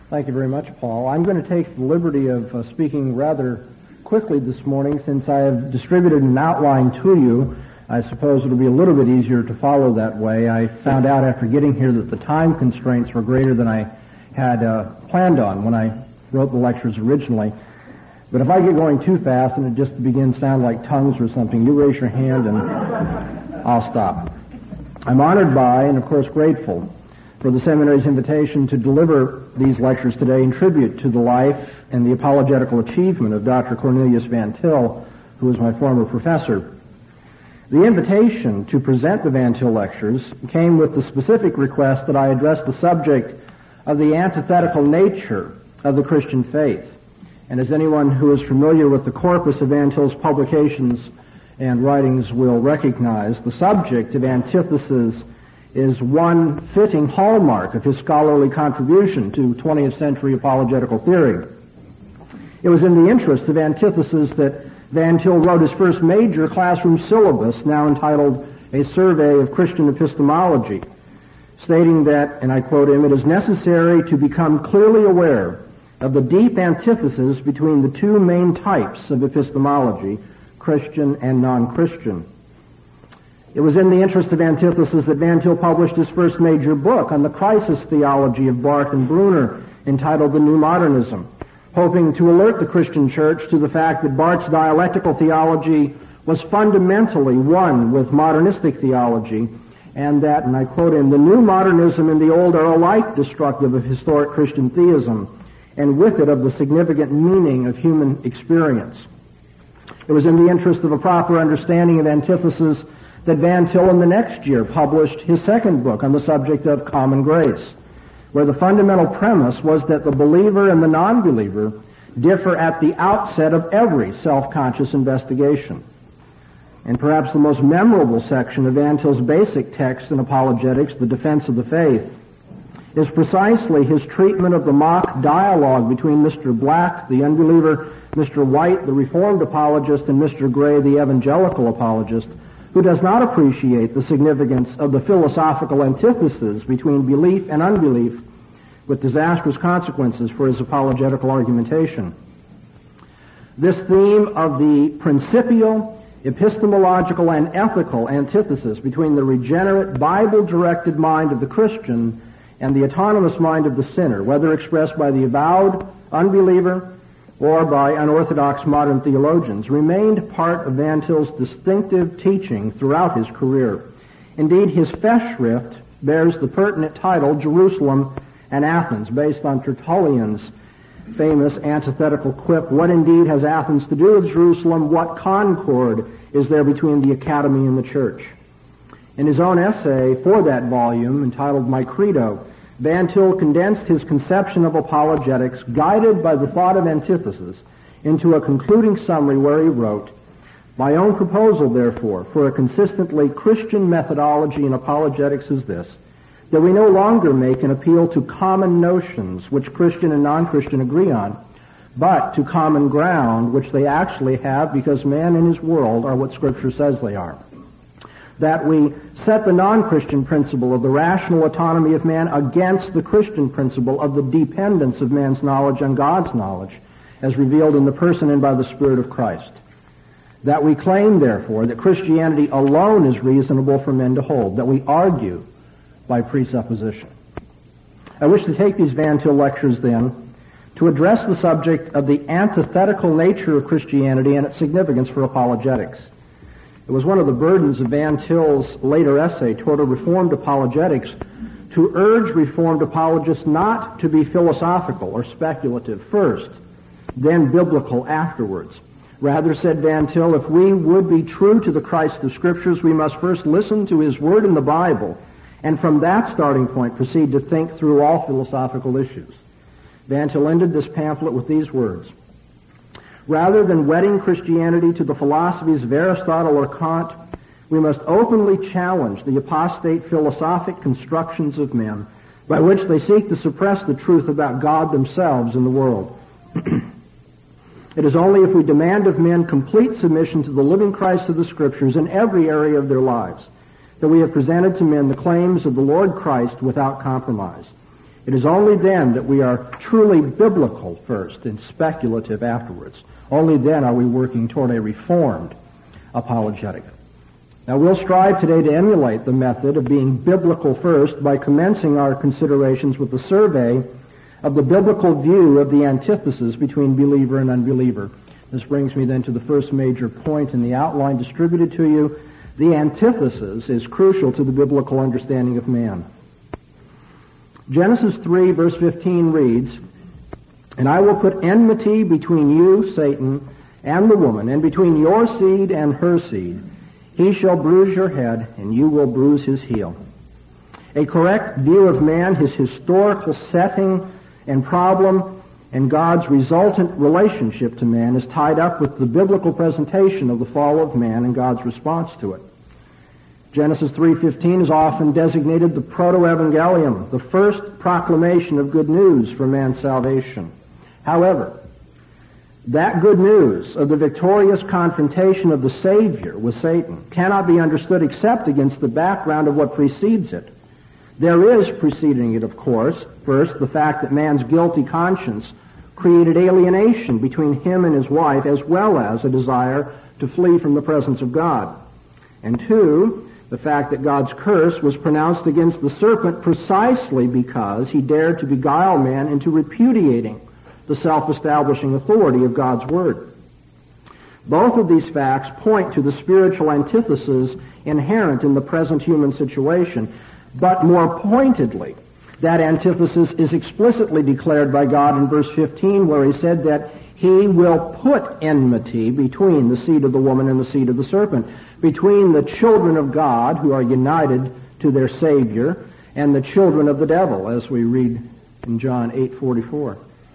Thank you very much, Paul. I'm going to take the liberty of speaking rather quickly this morning since I have distributed an outline to you. I suppose it'll be a little bit easier to follow that way. I found out after getting here that the time constraints were greater than I had planned on when I wrote the lectures originally. But if I get going too fast and it just begins to sound like tongues or something, you raise your hand and I'll stop. I'm honored by and, of course, grateful for the seminary's invitation to deliver these lectures today in tribute to the life and the apologetical achievement of Dr. Cornelius Van Til, who was my former professor. The invitation to present the Van Til lectures came with the specific request that I address the subject of the antithetical nature of the Christian faith. And as anyone who is familiar with the corpus of Van Til's publications and writings will recognize, the subject of antithesis is one fitting hallmark of his scholarly contribution to 20th century apologetical theory. It was in the interest of antithesis that Van Til wrote his first major classroom syllabus, now entitled A Survey of Christian Epistemology, stating that, and I quote him, "It is necessary to become clearly aware of the deep antithesis between the two main types of epistemology, Christian and non-Christian." It was in the interest of antithesis that Van Til published his first major book on the crisis theology of Barth and Brunner, entitled The New Modernism, hoping to alert the Christian church to the fact that Barth's dialectical theology was fundamentally one with modernistic theology, and that, and I quote him, "the new modernism and the old are alike destructive of historic Christian theism, and with it of the significant meaning of human experience." It was in the interest of a proper understanding of antithesis that Van Til in the next year published his second book on the subject of common grace, where the fundamental premise was that the believer and the non-believer differ at the outset of every self-conscious investigation. And perhaps the most memorable section of Van Til's basic text in apologetics, The Defense of the Faith, is precisely his treatment of the mock dialogue between Mr. Black, the unbeliever, Mr. White, the Reformed apologist, and Mr. Gray, the evangelical apologist, who does not appreciate the significance of the philosophical antithesis between belief and unbelief, with disastrous consequences for his apologetical argumentation. This theme of the principial, epistemological, and ethical antithesis between the regenerate, Bible-directed mind of the Christian and the autonomous mind of the sinner, whether expressed by the avowed unbeliever or by unorthodox modern theologians, remained part of Van Til's distinctive teaching throughout his career. Indeed, his Festschrift bears the pertinent title, Jerusalem and Athens, based on Tertullian's famous antithetical quip, "What indeed has Athens to do with Jerusalem? What concord is there between the academy and the church?" In his own essay for that volume, entitled My Credo, Van Til condensed his conception of apologetics, guided by the thought of antithesis, into a concluding summary where he wrote, "My own proposal, therefore, for a consistently Christian methodology in apologetics is this, that we no longer make an appeal to common notions which Christian and non-Christian agree on, but to common ground which they actually have because man and his world are what Scripture says they are. That we set the non-Christian principle of the rational autonomy of man against the Christian principle of the dependence of man's knowledge on God's knowledge, as revealed in the person and by the Spirit of Christ. That we claim, therefore, that Christianity alone is reasonable for men to hold, that we argue by presupposition." I wish to take these Van Til lectures, then, to address the subject of the antithetical nature of Christianity and its significance for apologetics. It was one of the burdens of Van Til's later essay toward a Reformed apologetics to urge Reformed apologists not to be philosophical or speculative first, then biblical afterwards. Rather, said Van Til, if we would be true to the Christ of Scriptures, we must first listen to His Word in the Bible, and from that starting point proceed to think through all philosophical issues. Van Til ended this pamphlet with these words: "Rather than wedding Christianity to the philosophies of Aristotle or Kant, we must openly challenge the apostate philosophic constructions of men by which they seek to suppress the truth about God themselves and the world. It is only if we demand of men complete submission to the living Christ of the Scriptures in every area of their lives that we have presented to men the claims of the Lord Christ without compromise. It is only then that we are truly biblical first and speculative afterwards. Only then are we working toward a reformed apologetic. Now we'll strive today to emulate the method of being biblical first by commencing our considerations with the survey of the biblical view of the antithesis between believer and unbeliever. This brings me then to the first major point in the outline distributed to you. The antithesis is crucial to the biblical understanding of man. Genesis 3 verse 15 reads, "And I will put enmity between you, Satan, and the woman, and between your seed and her seed. He shall bruise your head, and you will bruise his heel." A correct view of man, his historical setting and problem, and God's resultant relationship to man is tied up with the biblical presentation of the fall of man and God's response to it. Genesis 3:15 is often designated the proto-evangelium, the first proclamation of good news for man's salvation. However, that good news of the victorious confrontation of the Savior with Satan cannot be understood except against the background of what precedes it. There is preceding it, of course, first, the fact that man's guilty conscience created alienation between him and his wife, as well as a desire to flee from the presence of God. And two, the fact that God's curse was pronounced against the serpent precisely because he dared to beguile man into repudiating the self-establishing authority of God's Word. Both of these facts point to the spiritual antithesis inherent in the present human situation, but more pointedly, that antithesis is explicitly declared by God in verse 15, where he said that he will put enmity between the seed of the woman and the seed of the serpent, between the children of God who are united to their Savior and the children of the devil, as we read in John 8:44.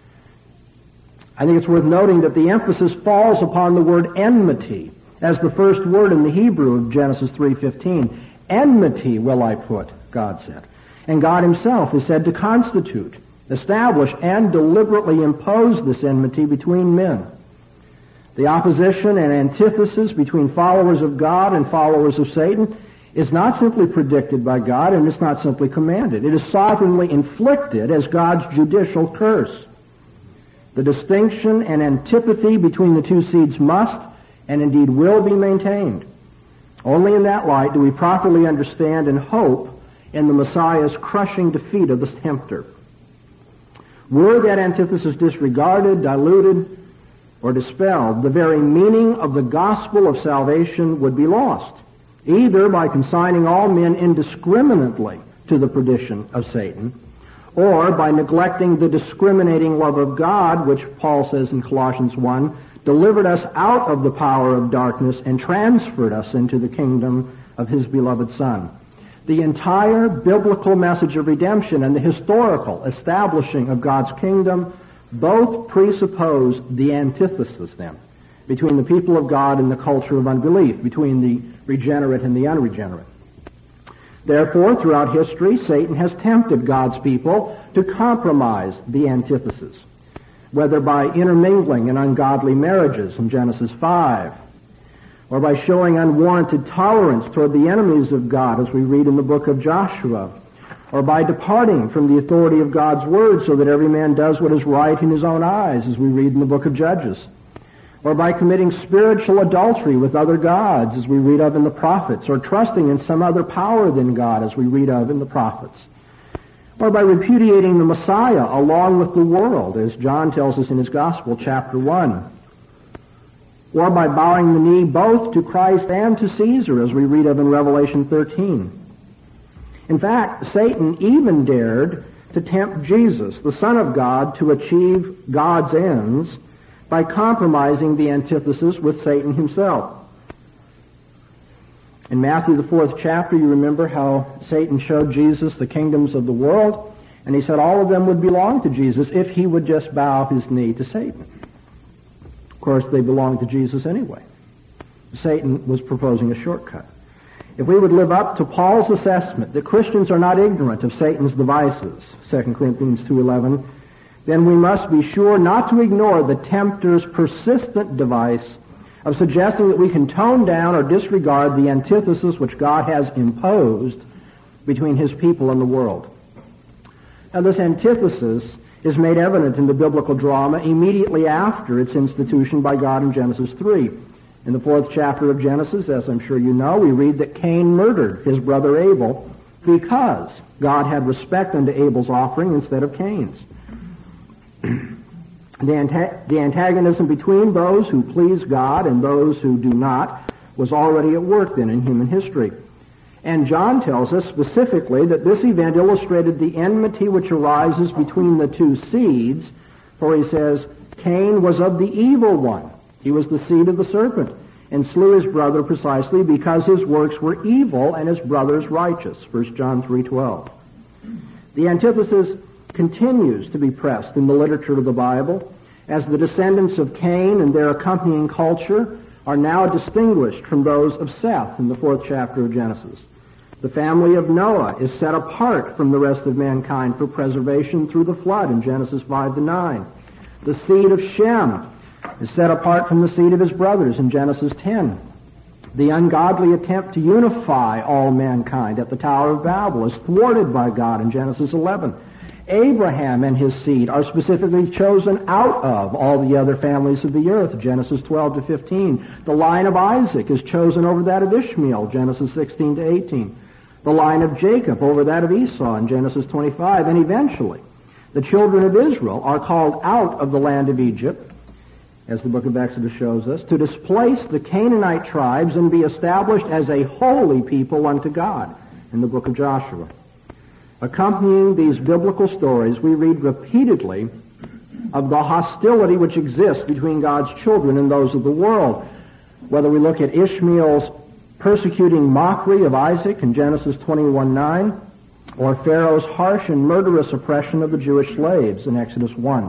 I think it's worth noting that the emphasis falls upon the word enmity as the first word in the Hebrew of Genesis 3:15. Enmity will I put, God said. And God himself is said to constitute, establish, and deliberately impose this enmity between men. The opposition and antithesis between followers of God and followers of Satan is not simply predicted by God, and it's not simply commanded. It is sovereignly inflicted as God's judicial curse. The distinction and antipathy between the two seeds must, and indeed will, be maintained. Only in that light do we properly understand and hope in the Messiah's crushing defeat of the tempter. Were that antithesis disregarded, diluted, or dispelled, the very meaning of the gospel of salvation would be lost, either by consigning all men indiscriminately to the perdition of Satan, or by neglecting the discriminating love of God, which Paul says in Colossians 1, delivered us out of the power of darkness and transferred us into the kingdom of his beloved Son. The entire biblical message of redemption and the historical establishing of God's kingdom both presuppose the antithesis, then, between the people of God and the culture of unbelief, between the regenerate and the unregenerate. Therefore, throughout history, Satan has tempted God's people to compromise the antithesis, whether by intermingling in ungodly marriages in Genesis 5, or by showing unwarranted tolerance toward the enemies of God, as we read in the book of Joshua, or by departing from the authority of God's Word so that every man does what is right in his own eyes, as we read in the book of Judges, or by committing spiritual adultery with other gods, as we read of in the prophets, or trusting in some other power than God, as we read of in the prophets, or by repudiating the Messiah along with the world, as John tells us in his Gospel, chapter 1, or by bowing the knee both to Christ and to Caesar, as we read of in Revelation 13. In fact, Satan even dared to tempt Jesus, the Son of God, to achieve God's ends by compromising the antithesis with Satan himself. In Matthew, the 4th chapter, you remember how Satan showed Jesus the kingdoms of the world, and he said all of them would belong to Jesus if he would just bow his knee to Satan. Of course, they belonged to Jesus anyway. Satan was proposing a shortcut. If we would live up to Paul's assessment that Christians are not ignorant of Satan's devices, 2 Corinthians 2:11, then we must be sure not to ignore the tempter's persistent device of suggesting that we can tone down or disregard the antithesis which God has imposed between his people and the world. Now, this antithesis is made evident in the biblical drama immediately after its institution by God in Genesis 3. In the 4th chapter of Genesis, as I'm sure you know, we read that Cain murdered his brother Abel because God had respect unto Abel's offering instead of Cain's. The antagonism between those who please God and those who do not was already at work then in human history. And John tells us specifically that this event illustrated the enmity which arises between the two seeds, for he says, Cain was of the evil one. He was the seed of the serpent, and slew his brother precisely because his works were evil and his brother's righteous. 1 John 3:12. The antithesis continues to be pressed in the literature of the Bible, as the descendants of Cain and their accompanying culture are now distinguished from those of Seth in the 4th chapter of Genesis. The family of Noah is set apart from the rest of mankind for preservation through the flood in Genesis 5-9. The seed of Shem is set apart from the seed of his brothers in Genesis 10. The ungodly attempt to unify all mankind at the Tower of Babel is thwarted by God in Genesis 11. Abraham and his seed are specifically chosen out of all the other families of the earth, Genesis 12-15. The line of Isaac is chosen over that of Ishmael, Genesis 16-18. The line of Jacob over that of Esau in Genesis 25. And eventually, the children of Israel are called out of the land of Egypt, as the book of Exodus shows us, to displace the Canaanite tribes and be established as a holy people unto God in the book of Joshua. Accompanying these biblical stories, we read repeatedly of the hostility which exists between God's children and those of the world. Whether we look at Ishmael's persecuting mockery of Isaac in Genesis 21:9, or Pharaoh's harsh and murderous oppression of the Jewish slaves in Exodus 1,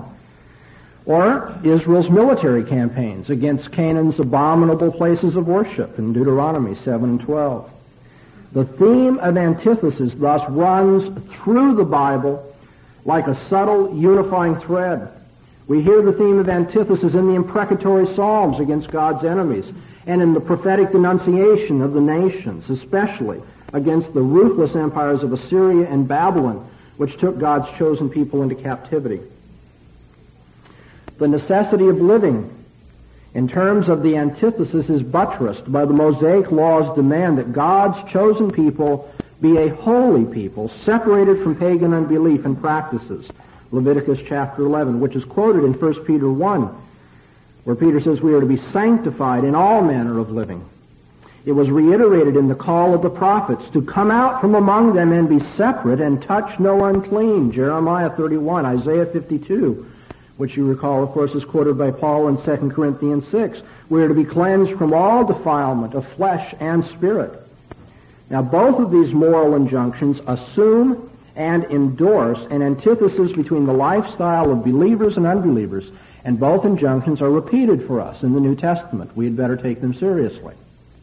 or Israel's military campaigns against Canaan's abominable places of worship in Deuteronomy 7 and 12. The theme of antithesis thus runs through the Bible like a subtle unifying thread. We hear the theme of antithesis in the imprecatory psalms against God's enemies and in the prophetic denunciation of the nations, especially against the ruthless empires of Assyria and Babylon, which took God's chosen people into captivity. The necessity of living in terms of the antithesis is buttressed by the Mosaic law's demand that God's chosen people be a holy people, separated from pagan unbelief and practices. Leviticus chapter 11, which is quoted in 1 Peter 1, where Peter says we are to be sanctified in all manner of living. It was reiterated in the call of the prophets to come out from among them and be separate and touch no unclean. Jeremiah 31, Isaiah 52, which you recall, of course, is quoted by Paul in 2 Corinthians 6. We are to be cleansed from all defilement of flesh and spirit. Now, both of these moral injunctions assume and endorse an antithesis between the lifestyle of believers and unbelievers, and both injunctions are repeated for us in the New Testament. We had better take them seriously.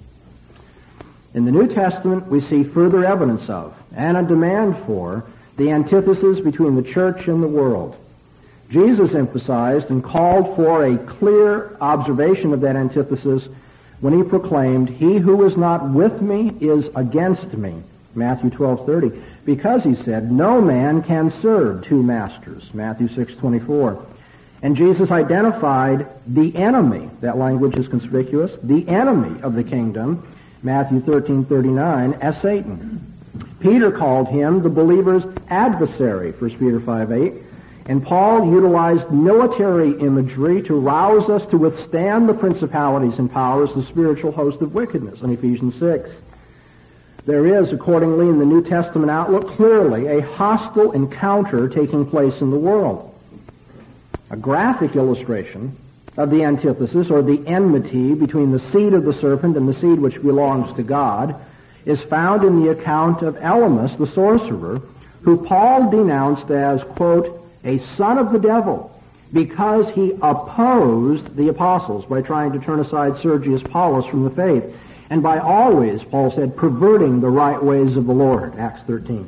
In the New Testament, we see further evidence of, and a demand for, the antithesis between the church and the world. Jesus emphasized and called for a clear observation of that antithesis when he proclaimed, "He who is not with me is against me," Matthew 12:30, because he said, "No man can serve two masters," Matthew 6:24. And Jesus identified the enemy, that language is conspicuous, the enemy of the kingdom, Matthew 13:39, as Satan. Peter called him the believer's adversary, 1 Peter 5:8. And Paul utilized military imagery to rouse us to withstand the principalities and powers, the spiritual host of wickedness, in Ephesians 6. There is, accordingly, in the New Testament outlook, clearly a hostile encounter taking place in the world. A graphic illustration of the antithesis, or the enmity, between the seed of the serpent and the seed which belongs to God is found in the account of Elymas, the sorcerer, who Paul denounced as, quote, a son of the devil, because he opposed the apostles by trying to turn aside Sergius Paulus from the faith, and by always, Paul said, perverting the right ways of the Lord, Acts 13.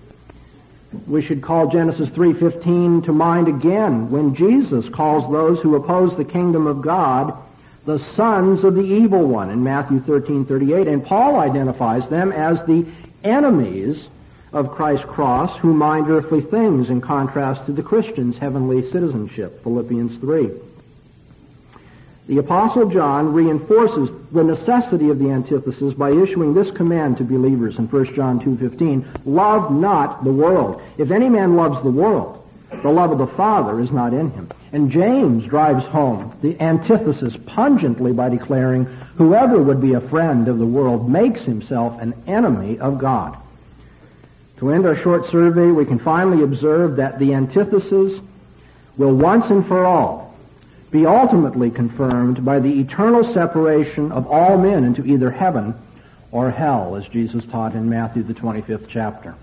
We should call Genesis 3:15 to mind again when Jesus calls those who oppose the kingdom of God the sons of the evil one in Matthew 13:38, and Paul identifies them as the enemies of Christ's cross who mind earthly things, in contrast to the Christian's heavenly citizenship, Philippians 3. The Apostle John reinforces the necessity of the antithesis by issuing this command to believers in 1 John 2:15, love not the world. If any man loves the world, the love of the Father is not in him. And James drives home the antithesis pungently by declaring, whoever would be a friend of the world makes himself an enemy of God. To end our short survey, we can finally observe that the antithesis will once and for all be ultimately confirmed by the eternal separation of all men into either heaven or hell, as Jesus taught in Matthew the 25th chapter.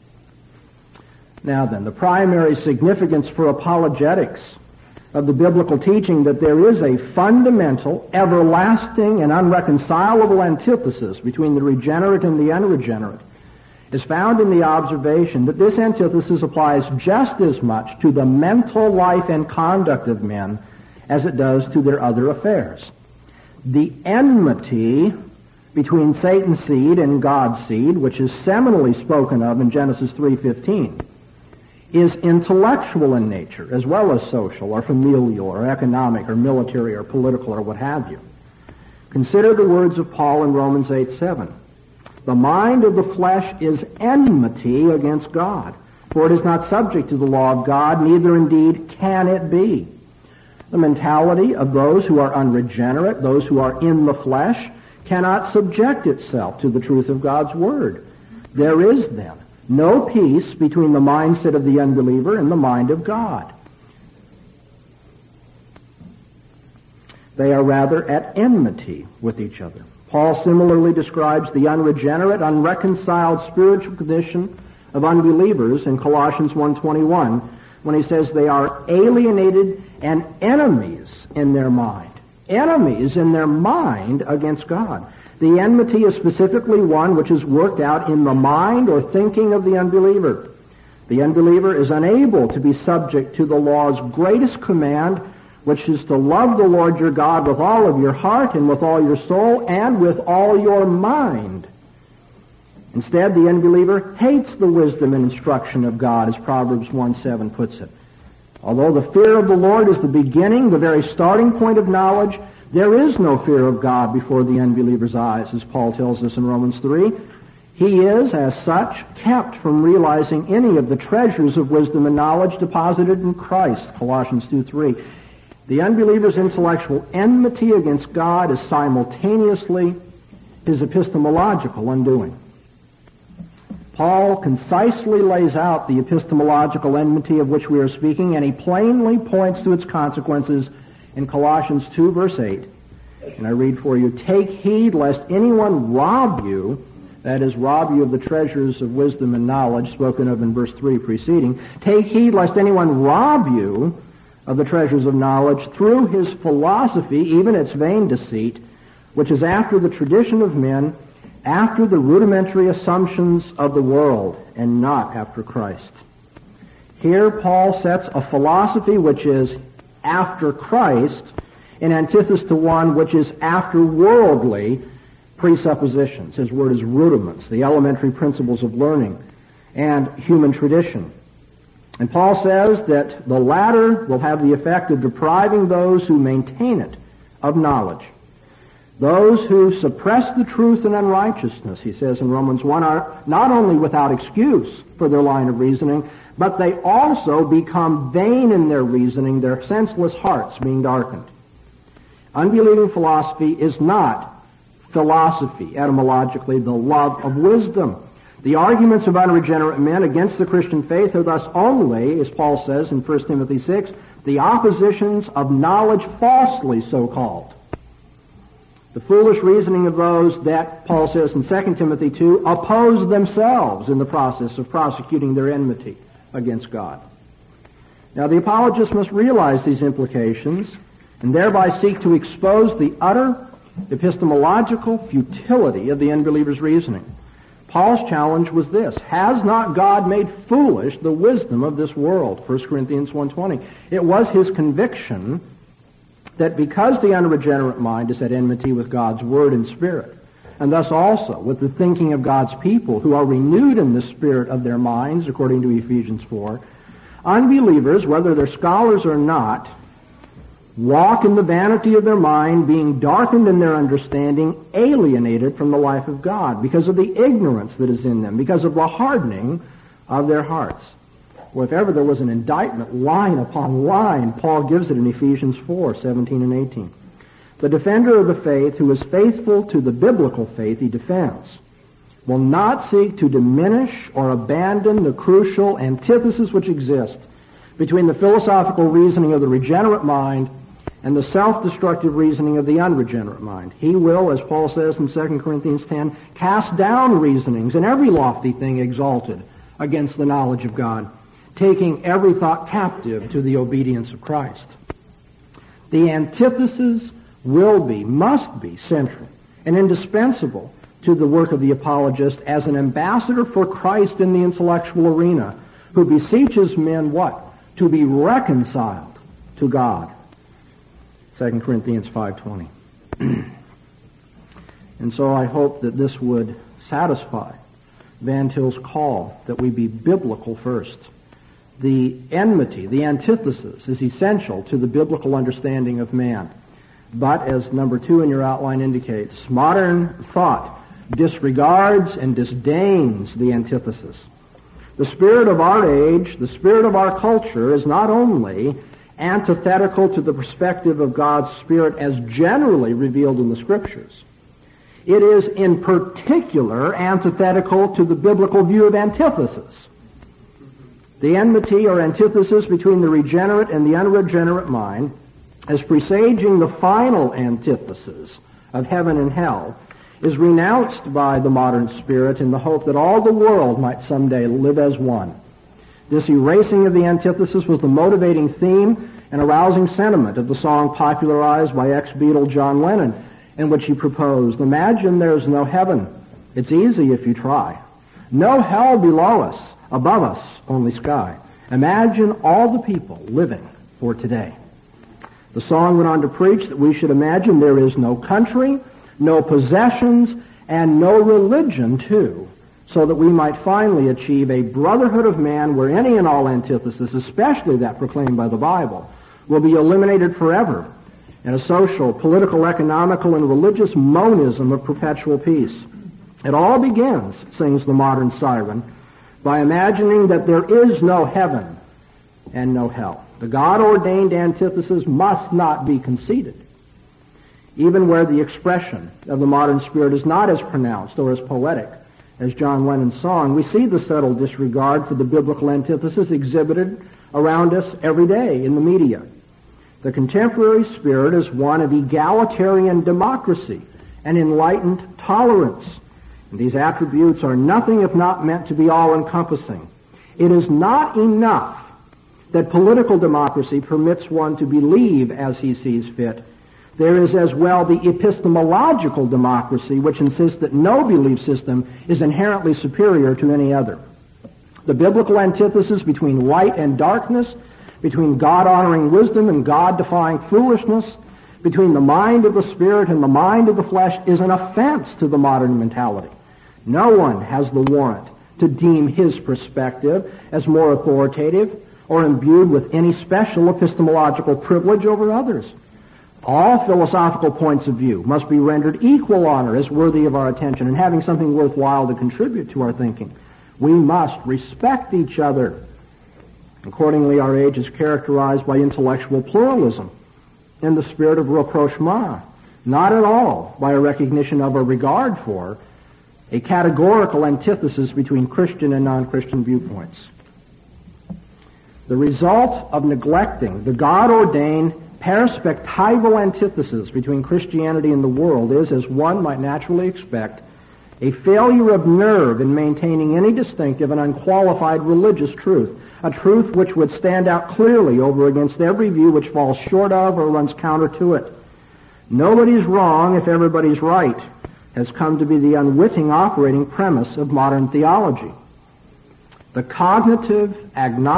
Now then, the primary significance for apologetics of the biblical teaching that there is a fundamental, everlasting, and unreconcilable antithesis between the regenerate and the unregenerate is found in the observation that this antithesis applies just as much to the mental life and conduct of men as it does to their other affairs. The enmity between Satan's seed and God's seed, which is seminally spoken of in Genesis 3:15, is intellectual in nature as well as social or familial or economic or military or political or what have you. Consider the words of Paul in Romans 8:7. The mind of the flesh is enmity against God, for it is not subject to the law of God, neither indeed can it be. The mentality of those who are unregenerate, those who are in the flesh, cannot subject itself to the truth of God's Word. There is, then, no peace between the mindset of the unbeliever and the mind of God. They are rather at enmity with each other. Paul similarly describes the unregenerate, unreconciled spiritual condition of unbelievers in Colossians 1:21 when he says they are alienated and enemies in their mind. Enemies in their mind against God. The enmity is specifically one which is worked out in the mind or thinking of the unbeliever. The unbeliever is unable to be subject to the law's greatest command, which is to love the Lord your God with all of your heart and with all your soul and with all your mind. Instead, the unbeliever hates the wisdom and instruction of God, as Proverbs 1:7 puts it. Although the fear of the Lord is the beginning, the very starting point of knowledge, there is no fear of God before the unbeliever's eyes, as Paul tells us in Romans 3. He is, as such, kept from realizing any of the treasures of wisdom and knowledge deposited in Christ, Colossians 2:3. The unbeliever's intellectual enmity against God is simultaneously his epistemological undoing. Paul concisely lays out the epistemological enmity of which we are speaking, and he plainly points to its consequences in Colossians 2, verse 8. And I read for you, "Take heed lest anyone rob you," that is, rob you of the treasures of wisdom and knowledge spoken of in verse 3 preceding. "Take heed lest anyone rob you of the treasures of knowledge through his philosophy, even its vain deceit, which is after the tradition of men, after the rudimentary assumptions of the world, and not after Christ." Here Paul sets a philosophy which is after Christ in antithesis to one which is after worldly presuppositions. His word is rudiments, the elementary principles of learning and human tradition. And Paul says that the latter will have the effect of depriving those who maintain it of knowledge. Those who suppress the truth in unrighteousness, he says in Romans 1, are not only without excuse for their line of reasoning, but they also become vain in their reasoning, their senseless hearts being darkened. Unbelieving philosophy is not philosophy, etymologically, the love of wisdom. The arguments of unregenerate men against the Christian faith are thus only, as Paul says in 1 Timothy 6, the oppositions of knowledge falsely so called. The foolish reasoning of those that, Paul says in 2 Timothy 2, oppose themselves in the process of prosecuting their enmity against God. Now, the apologist must realize these implications and thereby seek to expose the utter epistemological futility of the unbeliever's reasoning. Paul's challenge was this: has not God made foolish the wisdom of this world? 1 Corinthians 1:20. It was his conviction that because the unregenerate mind is at enmity with God's Word and Spirit, and thus also with the thinking of God's people who are renewed in the spirit of their minds, according to Ephesians 4, unbelievers, whether they're scholars or not, walk in the vanity of their mind, being darkened in their understanding, alienated from the life of God because of the ignorance that is in them, because of the hardening of their hearts. Well, if ever there was an indictment, line upon line, Paul gives it in Ephesians 4, 17 and 18. The defender of the faith, who is faithful to the biblical faith he defends, will not seek to diminish or abandon the crucial antithesis which exists between the philosophical reasoning of the regenerate mind and the self-destructive reasoning of the unregenerate mind. He will, as Paul says in 2 Corinthians 10, cast down reasonings and every lofty thing exalted against the knowledge of God, taking every thought captive to the obedience of Christ. The antithesis must be central and indispensable to the work of the apologist as an ambassador for Christ in the intellectual arena, who beseeches men what? To be reconciled to God. 2 Corinthians 5:20. And so I hope that this would satisfy Van Til's call that we be biblical first. The enmity, the antithesis, is essential to the biblical understanding of man. But, as number 2 in your outline indicates, modern thought disregards and disdains the antithesis. The spirit of our age, the spirit of our culture, is not only antithetical to the perspective of God's Spirit as generally revealed in the Scriptures, it is in particular antithetical to the biblical view of antithesis. The enmity or antithesis between the regenerate and the unregenerate mind, as presaging the final antithesis of heaven and hell, is renounced by the modern spirit in the hope that all the world might someday live as one. This erasing of the antithesis was the motivating theme and arousing sentiment of the song popularized by ex-Beatle John Lennon, in which he proposed, "Imagine there's no heaven. It's easy if you try. No hell below us, above us, only sky. Imagine all the people living for today." The song went on to preach that we should imagine there is no country, no possessions, and no religion, too, so that we might finally achieve a brotherhood of man where any and all antithesis, especially that proclaimed by the Bible, will be eliminated forever, and a social, political, economical, and religious monism of perpetual peace. It all begins, sings the modern siren, by imagining that there is no heaven and no hell. The God-ordained antithesis must not be conceded. Even where the expression of the modern spirit is not as pronounced or as poetic as John Lennon's song, we see the subtle disregard for the biblical antithesis exhibited around us every day in the media. The contemporary spirit is one of egalitarian democracy and enlightened tolerance. And these attributes are nothing if not meant to be all-encompassing. It is not enough that political democracy permits one to believe as he sees fit. There is as well the epistemological democracy, which insists that no belief system is inherently superior to any other. The biblical antithesis between light and darkness, between God-honoring wisdom and God-defying foolishness, between the mind of the Spirit and the mind of the flesh, is an offense to the modern mentality. No one has the warrant to deem his perspective as more authoritative or imbued with any special epistemological privilege over others. All philosophical points of view must be rendered equal honor as worthy of our attention and having something worthwhile to contribute to our thinking. We must respect each other. Accordingly, our age is characterized by intellectual pluralism in the spirit of rapprochement, not at all by a recognition of or regard for a categorical antithesis between Christian and non-Christian viewpoints. The result of neglecting the God-ordained perspectival antithesis between Christianity and the world is, as one might naturally expect, a failure of nerve in maintaining any distinctive and unqualified religious truth, a truth which would stand out clearly over against every view which falls short of or runs counter to it. Nobody's wrong if everybody's right has come to be the unwitting operating premise of modern theology. The cognitive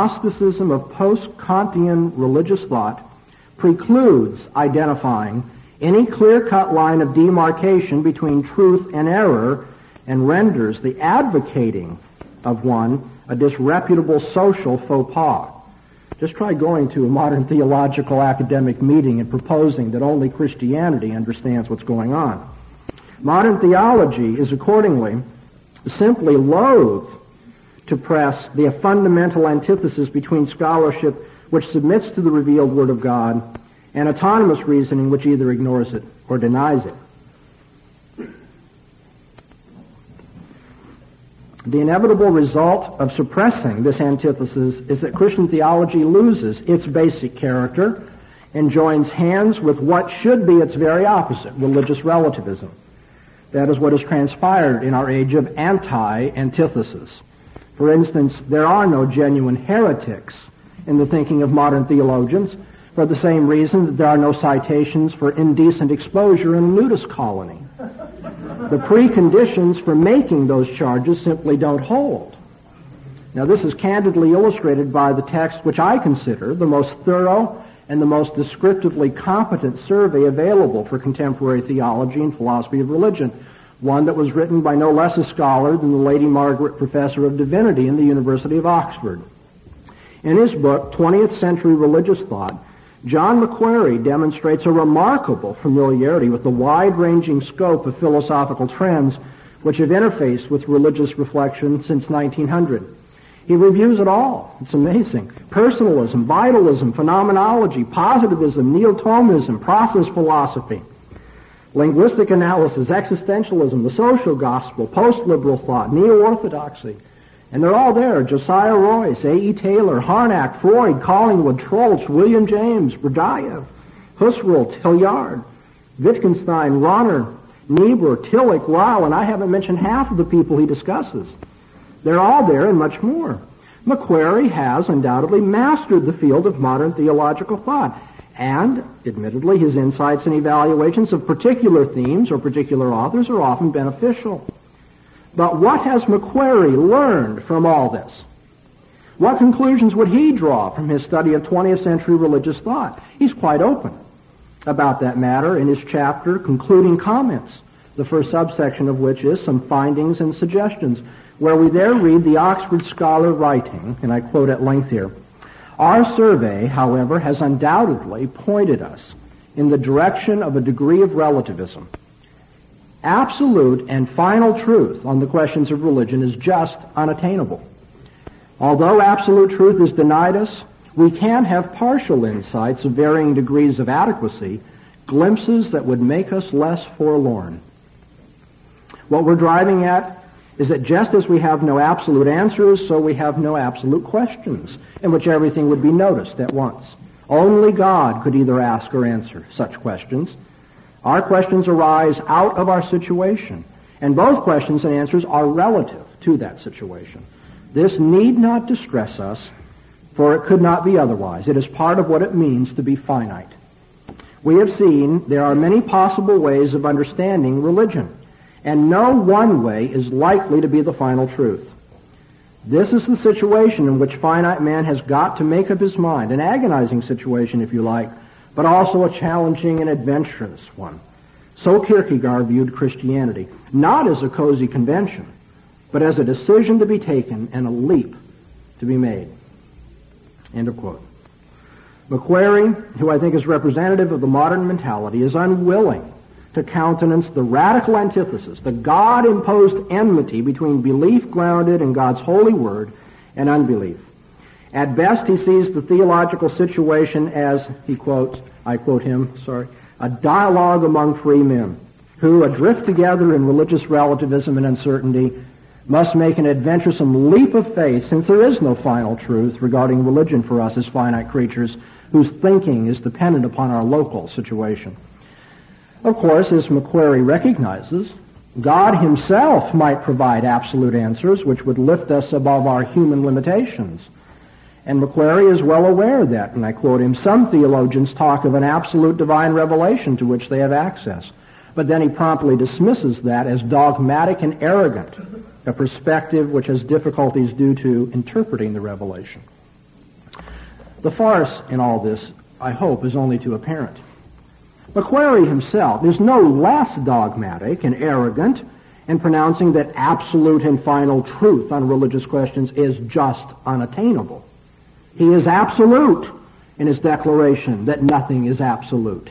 agnosticism of post-Kantian religious thought precludes identifying any clear-cut line of demarcation between truth and error, and renders the advocating of one a disreputable social faux pas. Just try going to a modern theological academic meeting and proposing that only Christianity understands what's going on. Modern theology is accordingly simply loath to press the fundamental antithesis between scholarship which submits to the revealed Word of God and autonomous reasoning which either ignores it or denies it. The inevitable result of suppressing this antithesis is that Christian theology loses its basic character and joins hands with what should be its very opposite, religious relativism. That is what has transpired in our age of anti-antithesis. For instance, there are no genuine heretics in the thinking of modern theologians for the same reason that there are no citations for indecent exposure in a nudist colony. The preconditions for making those charges simply don't hold. Now, this is candidly illustrated by the text which I consider the most thorough and the most descriptively competent survey available for contemporary theology and philosophy of religion, one that was written by no less a scholar than the Lady Margaret Professor of Divinity in the University of Oxford. In his book, 20th Century Religious Thought, John Macquarrie demonstrates a remarkable familiarity with the wide-ranging scope of philosophical trends which have interfaced with religious reflection since 1900. He reviews it all. It's amazing. Personalism, vitalism, phenomenology, positivism, neo-Thomism, process philosophy, linguistic analysis, existentialism, the social gospel, post-liberal thought, neo-orthodoxy. And they're all there. Josiah Royce, A.E. Taylor, Harnack, Freud, Collingwood, Troeltsch, William James, Berdyaev, Husserl, Hilliard, Wittgenstein, Rahner, Niebuhr, Tillich, Ryle, and I haven't mentioned half of the people he discusses. They're all there and much more. Macquarrie has undoubtedly mastered the field of modern theological thought, and, admittedly, his insights and evaluations of particular themes or particular authors are often beneficial. But what has Macquarrie learned from all this? What conclusions would he draw from his study of 20th century religious thought? He's quite open about that matter in his chapter, Concluding Comments, the first subsection of which is Some Findings and Suggestions, where we there read the Oxford scholar writing, and I quote at length here, "Our survey, however, has undoubtedly pointed us in the direction of a degree of relativism. Absolute and final truth on the questions of religion is just unattainable. Although absolute truth is denied us, we can have partial insights of varying degrees of adequacy, glimpses that would make us less forlorn." What we're driving at is that just as we have no absolute answers, so we have no absolute questions in which everything would be noticed at once. Only God could either ask or answer such questions. Our questions arise out of our situation, and both questions and answers are relative to that situation. This need not distress us, for it could not be otherwise. It is part of what it means to be finite. We have seen there are many possible ways of understanding religion, and no one way is likely to be the final truth. This is the situation in which finite man has got to make up his mind, an agonizing situation, if you like, but also a challenging and adventurous one. So Kierkegaard viewed Christianity, not as a cozy convention, but as a decision to be taken and a leap to be made. End of quote. Macquarrie, who I think is representative of the modern mentality, is unwilling to countenance the radical antithesis, the God-imposed enmity between belief grounded in God's holy word and unbelief. At best, he sees the theological situation as, he quotes, I quote him, a dialogue among free men who, adrift together in religious relativism and uncertainty, must make an adventuresome leap of faith, since there is no final truth regarding religion for us as finite creatures whose thinking is dependent upon our local situation. Of course, as Macquarrie recognizes, God himself might provide absolute answers which would lift us above our human limitations. And Macquarrie is well aware that, and I quote him, some theologians talk of an absolute divine revelation to which they have access. But then he promptly dismisses that as dogmatic and arrogant, a perspective which has difficulties due to interpreting the revelation. The farce in all this, I hope, is only too apparent. Macquarie himself is no less dogmatic and arrogant in pronouncing that absolute and final truth on religious questions is just unattainable. He is absolute in his declaration that nothing is absolute.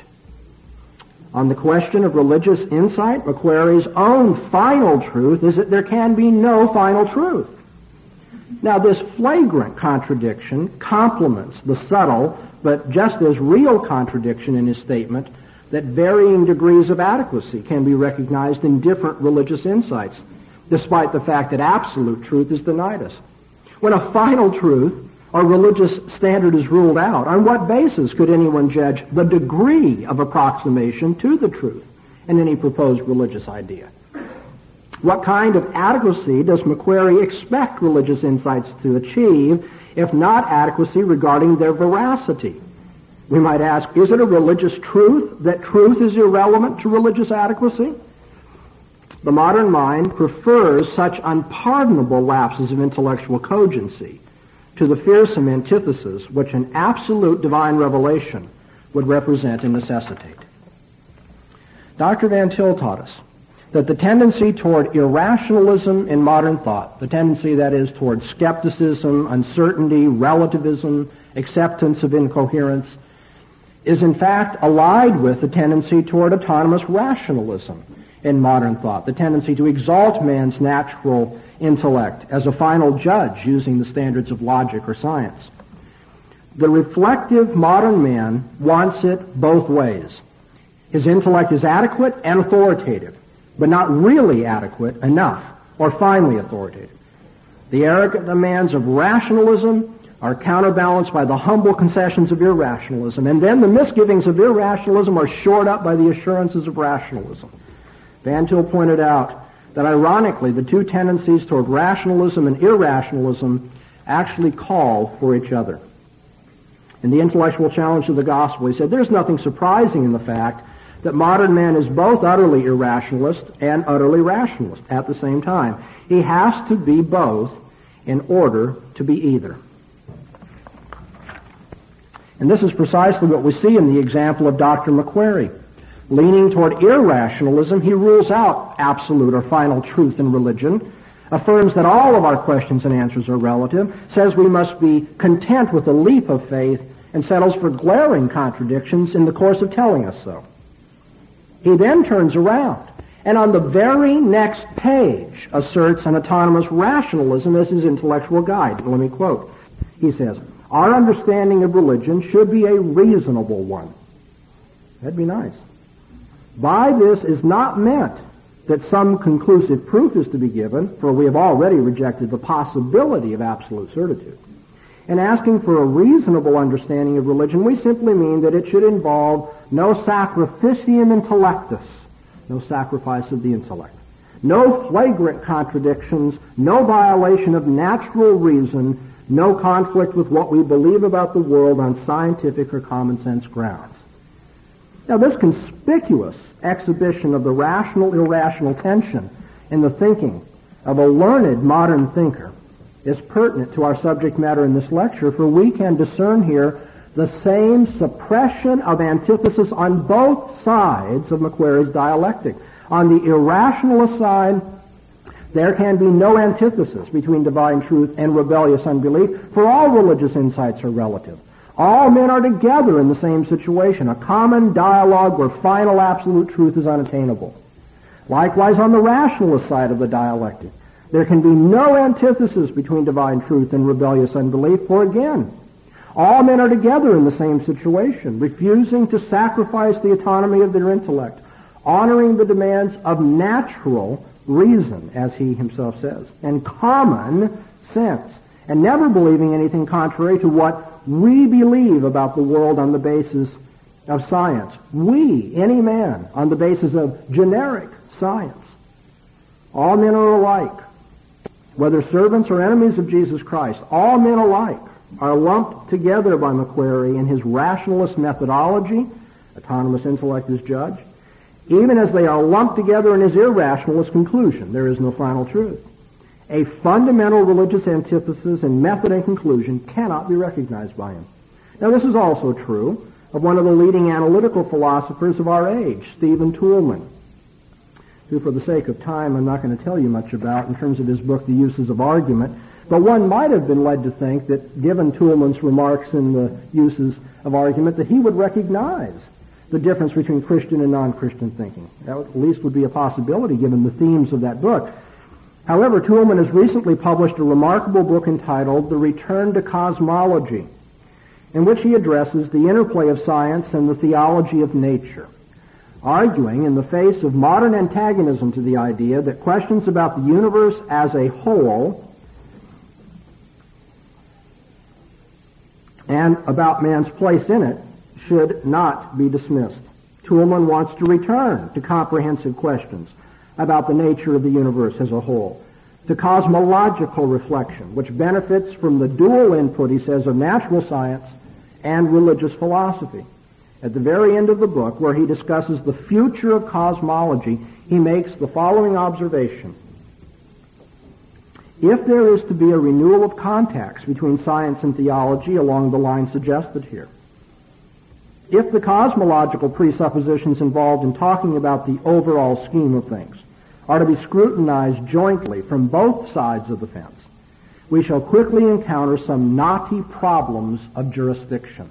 On the question of religious insight, Macquarie's own final truth is that there can be no final truth. Now, this flagrant contradiction complements the subtle but just as real contradiction in his statement that varying degrees of adequacy can be recognized in different religious insights, despite the fact that absolute truth is denied us. When a final truth or religious standard is ruled out, on what basis could anyone judge the degree of approximation to the truth in any proposed religious idea? What kind of adequacy does Macquarie expect religious insights to achieve, if not adequacy regarding their veracity? We might ask, is it a religious truth that truth is irrelevant to religious adequacy? The modern mind prefers such unpardonable lapses of intellectual cogency to the fearsome antithesis which an absolute divine revelation would represent and necessitate. Dr. Van Til taught us that the tendency toward irrationalism in modern thought, the tendency that is toward skepticism, uncertainty, relativism, acceptance of incoherence, is in fact allied with the tendency toward autonomous rationalism in modern thought, the tendency to exalt man's natural intellect as a final judge using the standards of logic or science. The reflective modern man wants it both ways. His intellect is adequate and authoritative, but not really adequate enough or finally authoritative. The arrogant demands of rationalism are counterbalanced by the humble concessions of irrationalism, and then the misgivings of irrationalism are shored up by the assurances of rationalism. Van Til pointed out that ironically the two tendencies toward rationalism and irrationalism actually call for each other. In the intellectual challenge of the gospel, he said, there's nothing surprising in the fact that modern man is both utterly irrationalist and utterly rationalist at the same time. He has to be both in order to be either. And this is precisely what we see in the example of Dr. Macquarie. Leaning toward irrationalism, he rules out absolute or final truth in religion, affirms that all of our questions and answers are relative, says we must be content with a leap of faith, and settles for glaring contradictions in the course of telling us so. He then turns around, and on the very next page asserts an autonomous rationalism as his intellectual guide. Let me quote. He says, our understanding of religion should be a reasonable one. That'd be nice. By this is not meant that some conclusive proof is to be given, for we have already rejected the possibility of absolute certitude. In asking for a reasonable understanding of religion, we simply mean that it should involve no sacrificium intellectus, no sacrifice of the intellect, no flagrant contradictions, no violation of natural reason, no conflict with what we believe about the world on scientific or common sense grounds. Now, this conspicuous exhibition of the rational-irrational tension in the thinking of a learned modern thinker is pertinent to our subject matter in this lecture, for we can discern here the same suppression of antithesis on both sides of Macquarie's dialectic. On the irrationalist side, there can be no antithesis between divine truth and rebellious unbelief, for all religious insights are relative. All men are together in the same situation, a common dialogue where final absolute truth is unattainable. Likewise, on the rationalist side of the dialectic, there can be no antithesis between divine truth and rebellious unbelief, for again, all men are together in the same situation, refusing to sacrifice the autonomy of their intellect, honoring the demands of natural reason, as he himself says, and common sense, and never believing anything contrary to what we believe about the world on the basis of science. We, any man, on the basis of generic science. All men are alike. Whether servants or enemies of Jesus Christ, all men alike are lumped together by Macquarie in his rationalist methodology, autonomous intellect as judge, even as they are lumped together in his irrationalist conclusion, there is no final truth. A fundamental religious antithesis in method and conclusion cannot be recognized by him. Now, this is also true of one of the leading analytical philosophers of our age, Stephen Toulmin, who for the sake of time I'm not going to tell you much about in terms of his book, The Uses of Argument. But one might have been led to think that, given Toulmin's remarks in The Uses of Argument, that he would recognize the difference between Christian and non-Christian thinking. That at least would be a possibility given the themes of that book. However, Toulmin has recently published a remarkable book entitled The Return to Cosmology, in which he addresses the interplay of science and the theology of nature, arguing in the face of modern antagonism to the idea that questions about the universe as a whole and about man's place in it should not be dismissed. Toulmin wants to return to comprehensive questions about the nature of the universe as a whole, to cosmological reflection, which benefits from the dual input, he says, of natural science and religious philosophy. At the very end of the book, where he discusses the future of cosmology, he makes the following observation. If there is to be a renewal of contacts between science and theology along the line suggested here, if the cosmological presuppositions involved in talking about the overall scheme of things are to be scrutinized jointly from both sides of the fence, we shall quickly encounter some knotty problems of jurisdiction.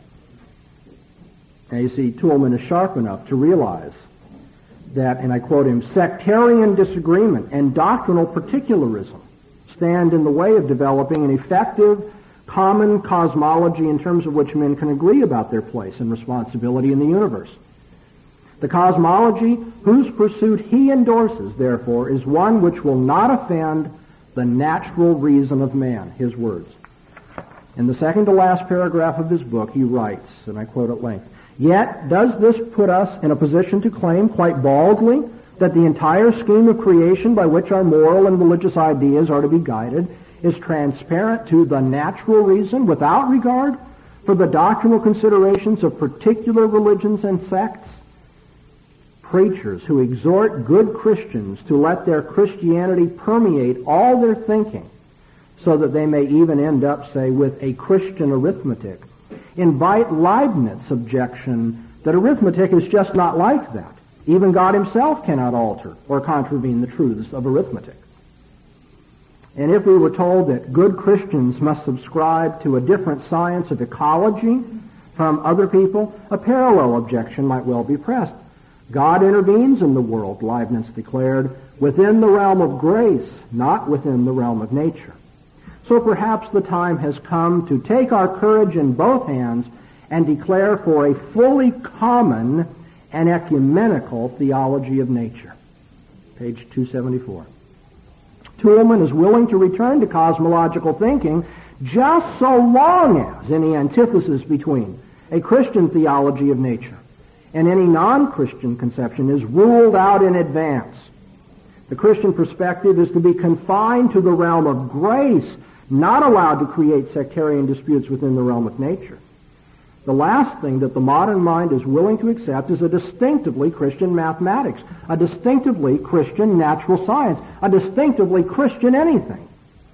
Now you see, Toulmin is sharp enough to realize that, and I quote him, sectarian disagreement and doctrinal particularism stand in the way of developing an effective common cosmology in terms of which men can agree about their place and responsibility in the universe. The cosmology whose pursuit he endorses, therefore, is one which will not offend the natural reason of man, his words. In the second to last paragraph of his book, he writes, and I quote at length, "Yet does this put us in a position to claim quite baldly that the entire scheme of creation by which our moral and religious ideas are to be guided is transparent to the natural reason without regard for the doctrinal considerations of particular religions and sects? Preachers who exhort good Christians to let their Christianity permeate all their thinking so that they may even end up, say, with a Christian arithmetic, invite Leibniz's objection that arithmetic is just not like that. Even God himself cannot alter or contravene the truths of arithmetic. And if we were told that good Christians must subscribe to a different science of ecology from other people, a parallel objection might well be pressed. God intervenes in the world, Leibniz declared, within the realm of grace, not within the realm of nature. So perhaps the time has come to take our courage in both hands and declare for a fully common and ecumenical theology of nature." Page 274. Toulmin is willing to return to cosmological thinking just so long as any antithesis between a Christian theology of nature and any non-Christian conception is ruled out in advance. The Christian perspective is to be confined to the realm of grace, not allowed to create sectarian disputes within the realm of nature. The last thing that the modern mind is willing to accept is a distinctively Christian mathematics, a distinctively Christian natural science, a distinctively Christian anything.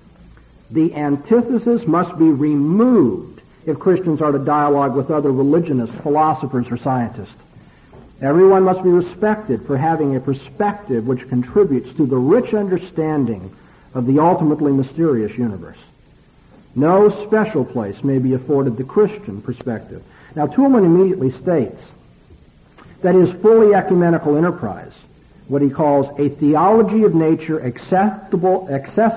The antithesis must be removed if Christians are to dialogue with other religionists, philosophers, or scientists. Everyone must be respected for having a perspective which contributes to the rich understanding of the ultimately mysterious universe. No special place may be afforded the Christian perspective. Now, Toulmin immediately states that his fully ecumenical enterprise, what he calls a theology of nature accessible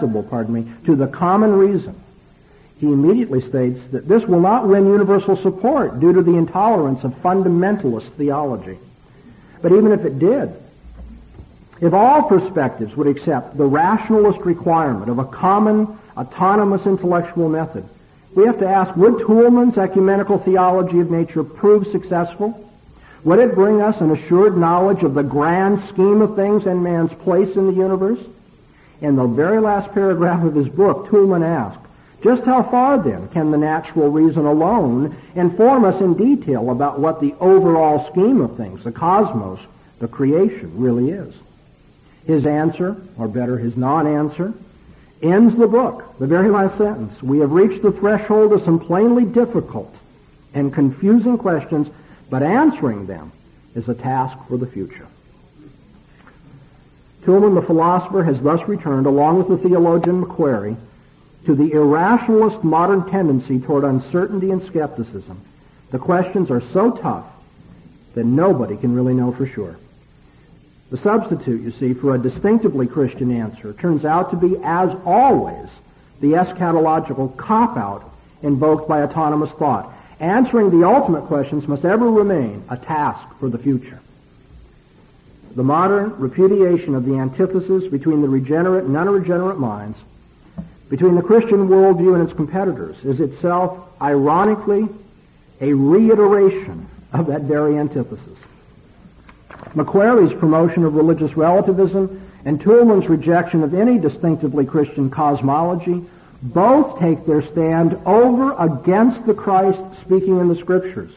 to the common reason, he immediately states that this will not win universal support due to the intolerance of fundamentalist theology. But even if it did, if all perspectives would accept the rationalist requirement of a common autonomous intellectual method, we have to ask, would Toulmin's ecumenical theology of nature prove successful? Would it bring us an assured knowledge of the grand scheme of things and man's place in the universe? In the very last paragraph of his book, Toulmin asked, just how far, then, can the natural reason alone inform us in detail about what the overall scheme of things, the cosmos, the creation, really is? His answer, or better, his non-answer, ends the book, the very last sentence. We have reached the threshold of some plainly difficult and confusing questions but answering them is a task for the future. Toulmin, the philosopher, has thus returned, along with the theologian Macquarrie, to the irrationalist modern tendency toward uncertainty and skepticism. The questions are so tough that nobody can really know for sure. The substitute, you see, for a distinctively Christian answer turns out to be, as always, the eschatological cop-out invoked by autonomous thought. Answering the ultimate questions must ever remain a task for the future. The modern repudiation of the antithesis between the regenerate and unregenerate minds, between the Christian worldview and its competitors, is itself, ironically, a reiteration of that very antithesis. Macquarie's promotion of religious relativism and Toulmin's rejection of any distinctively Christian cosmology both take their stand over against the Christ speaking in the Scriptures.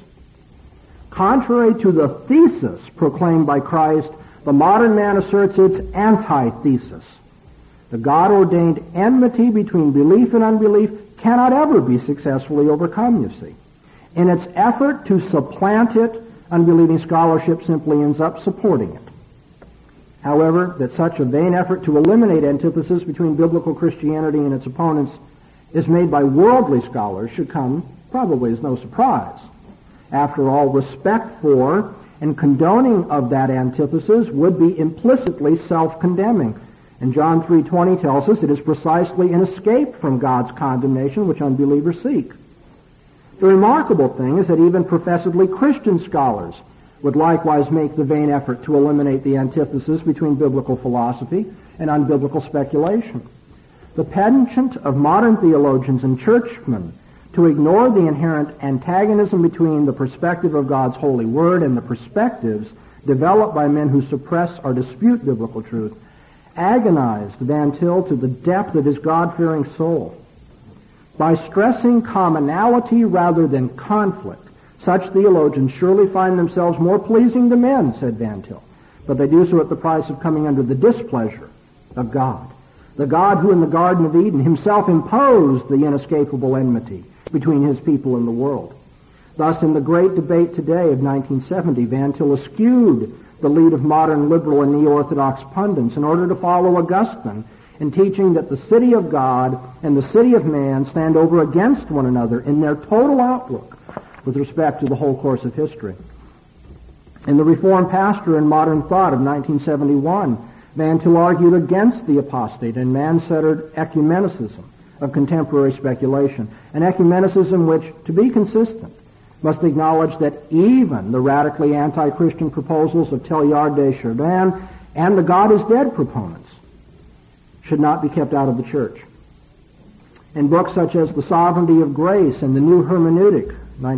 Contrary to the thesis proclaimed by Christ, the modern man asserts its antithesis. The God-ordained enmity between belief and unbelief cannot ever be successfully overcome, you see. In its effort to supplant it, unbelieving scholarship simply ends up supporting it. However, that such a vain effort to eliminate antithesis between biblical Christianity and its opponents is made by worldly scholars should come probably as no surprise. After all, respect for and condoning of that antithesis would be implicitly self-condemning. And John 3:20 tells us it is precisely an escape from God's condemnation which unbelievers seek. The remarkable thing is that even professedly Christian scholars would likewise make the vain effort to eliminate the antithesis between biblical philosophy and unbiblical speculation. The penchant of modern theologians and churchmen to ignore the inherent antagonism between the perspective of God's holy word and the perspectives developed by men who suppress or dispute biblical truth agonized Van Til to the depth of his God-fearing soul. By stressing commonality rather than conflict, such theologians surely find themselves more pleasing to men, said Van Til, but they do so at the price of coming under the displeasure of God. The God who in the Garden of Eden himself imposed the inescapable enmity between his people and the world. Thus, in the great debate today of 1970, Van Til eschewed the lead of modern liberal and neo-orthodox pundits in order to follow Augustine in teaching that the city of God and the city of man stand over against one another in their total outlook with respect to the whole course of history. In the Reformed Pastor in Modern Thought of 1971, Van Til argued against the apostate and man-centered ecumenicism of contemporary speculation, an ecumenicism which, to be consistent, must acknowledge that even the radically anti-Christian proposals of Teilhard de Chardin and the God is dead proponents should not be kept out of the church. In books such as The Sovereignty of Grace and The New Hermeneutic,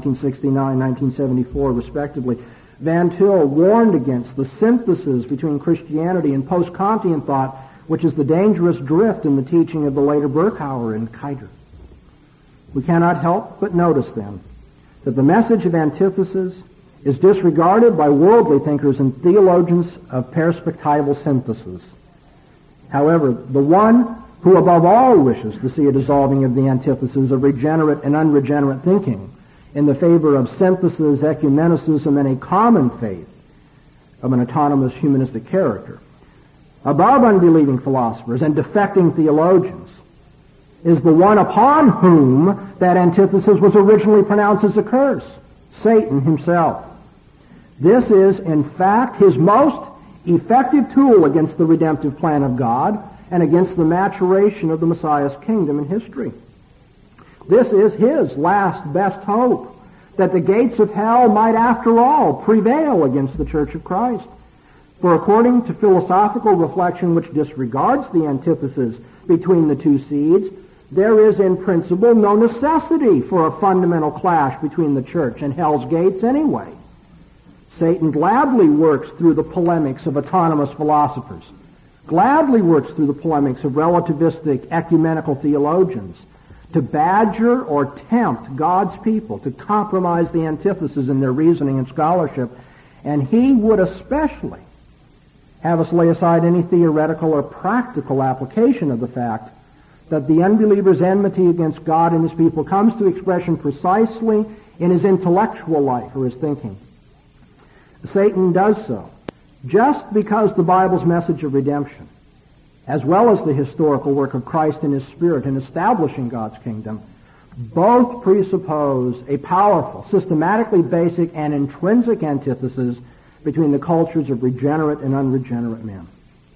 1969-1974 respectively, Van Til warned against the synthesis between Christianity and post-Kantian thought, which is the dangerous drift in the teaching of the later Berkhauer and Kuyter. We cannot help but notice, then, that the message of antithesis is disregarded by worldly thinkers and theologians of perspectival synthesis. However, the one who above all wishes to see a dissolving of the antithesis of regenerate and unregenerate thinking in the favor of synthesis, ecumenicism, and a common faith of an autonomous humanistic character, above unbelieving philosophers and defecting theologians, is the one upon whom that antithesis was originally pronounced as a curse, Satan himself. This is, in fact, his most effective tool against the redemptive plan of God and against the maturation of the Messiah's kingdom in history. This is his last best hope, that the gates of hell might after all prevail against the Church of Christ. For according to philosophical reflection which disregards the antithesis between the two seeds, there is in principle no necessity for a fundamental clash between the church and hell's gates anyway. Satan gladly works through the polemics of autonomous philosophers, gladly works through the polemics of relativistic ecumenical theologians to badger or tempt God's people to compromise the antithesis in their reasoning and scholarship, and he would especially have us lay aside any theoretical or practical application of the fact that the unbeliever's enmity against God and his people comes to expression precisely in his intellectual life or his thinking. Satan does so just because the Bible's message of redemption, as well as the historical work of Christ and His Spirit in establishing God's kingdom, both presuppose a powerful, systematically basic, and intrinsic antithesis between the cultures of regenerate and unregenerate men.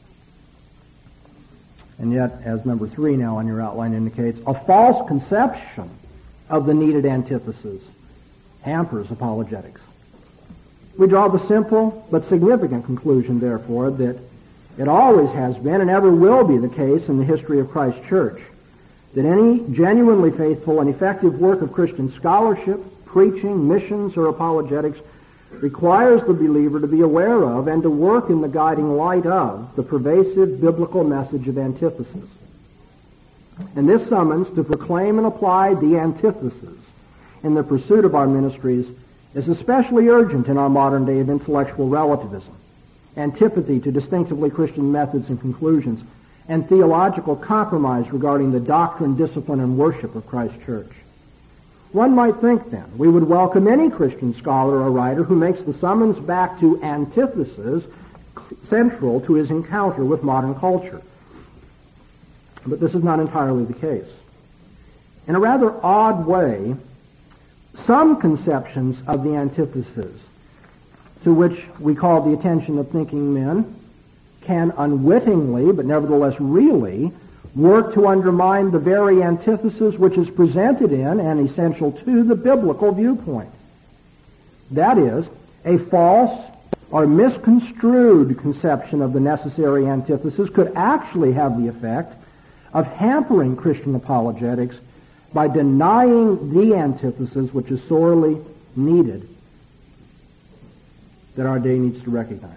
And yet, as number 3 now on your outline indicates, a false conception of the needed antithesis hampers apologetics. We draw the simple but significant conclusion, therefore, that it always has been and ever will be the case in the history of Christ's church that any genuinely faithful and effective work of Christian scholarship, preaching, missions, or apologetics requires the believer to be aware of and to work in the guiding light of the pervasive biblical message of antithesis. And this summons to proclaim and apply the antithesis in the pursuit of our ministries is especially urgent in our modern day of intellectual relativism, antipathy to distinctively Christian methods and conclusions, and theological compromise regarding the doctrine, discipline, and worship of Christ's church. One might think, then, we would welcome any Christian scholar or writer who makes the summons back to antithesis central to his encounter with modern culture. But this is not entirely the case. In a rather odd way, some conceptions of the antithesis to which we call the attention of thinking men can unwittingly, but nevertheless really, work to undermine the very antithesis which is presented in and essential to the biblical viewpoint. That is, a false or misconstrued conception of the necessary antithesis could actually have the effect of hampering Christian apologetics by denying the antithesis which is sorely needed, that our day needs to recognize.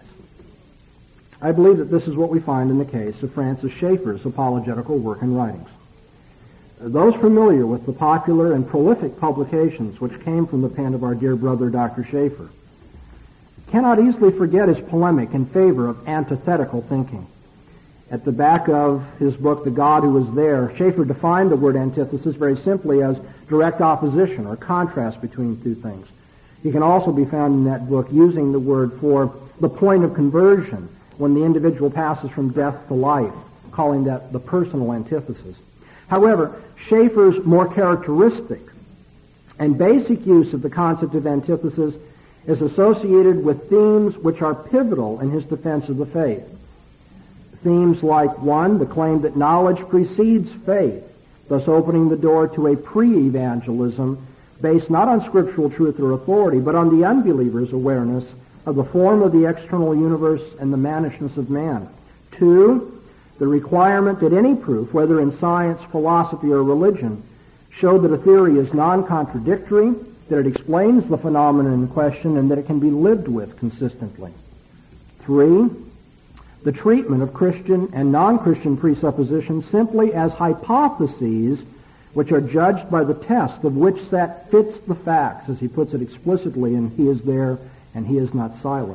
I believe that this is what we find in the case of Francis Schaeffer's apologetical work and writings. Those familiar with the popular and prolific publications which came from the pen of our dear brother Dr. Schaeffer cannot easily forget his polemic in favor of antithetical thinking. At the back of his book, The God Who Was There, Schaeffer defined the word antithesis very simply as direct opposition or contrast between two things. He can also be found in that book using the word for the point of conversion when the individual passes from death to life, calling that the personal antithesis. However, Schaeffer's more characteristic and basic use of the concept of antithesis is associated with themes which are pivotal in his defense of the faith. Themes like, 1, the claim that knowledge precedes faith, thus opening the door to a pre-evangelism based not on scriptural truth or authority, but on the unbeliever's awareness of the form of the external universe and the mannishness of man. 2, the requirement that any proof, whether in science, philosophy, or religion, show that a theory is non-contradictory, that it explains the phenomenon in question, and that it can be lived with consistently. 3, the treatment of Christian and non-Christian presuppositions simply as hypotheses which are judged by the test of which set fits the facts, as he puts it explicitly in He is There and He is Not Silent.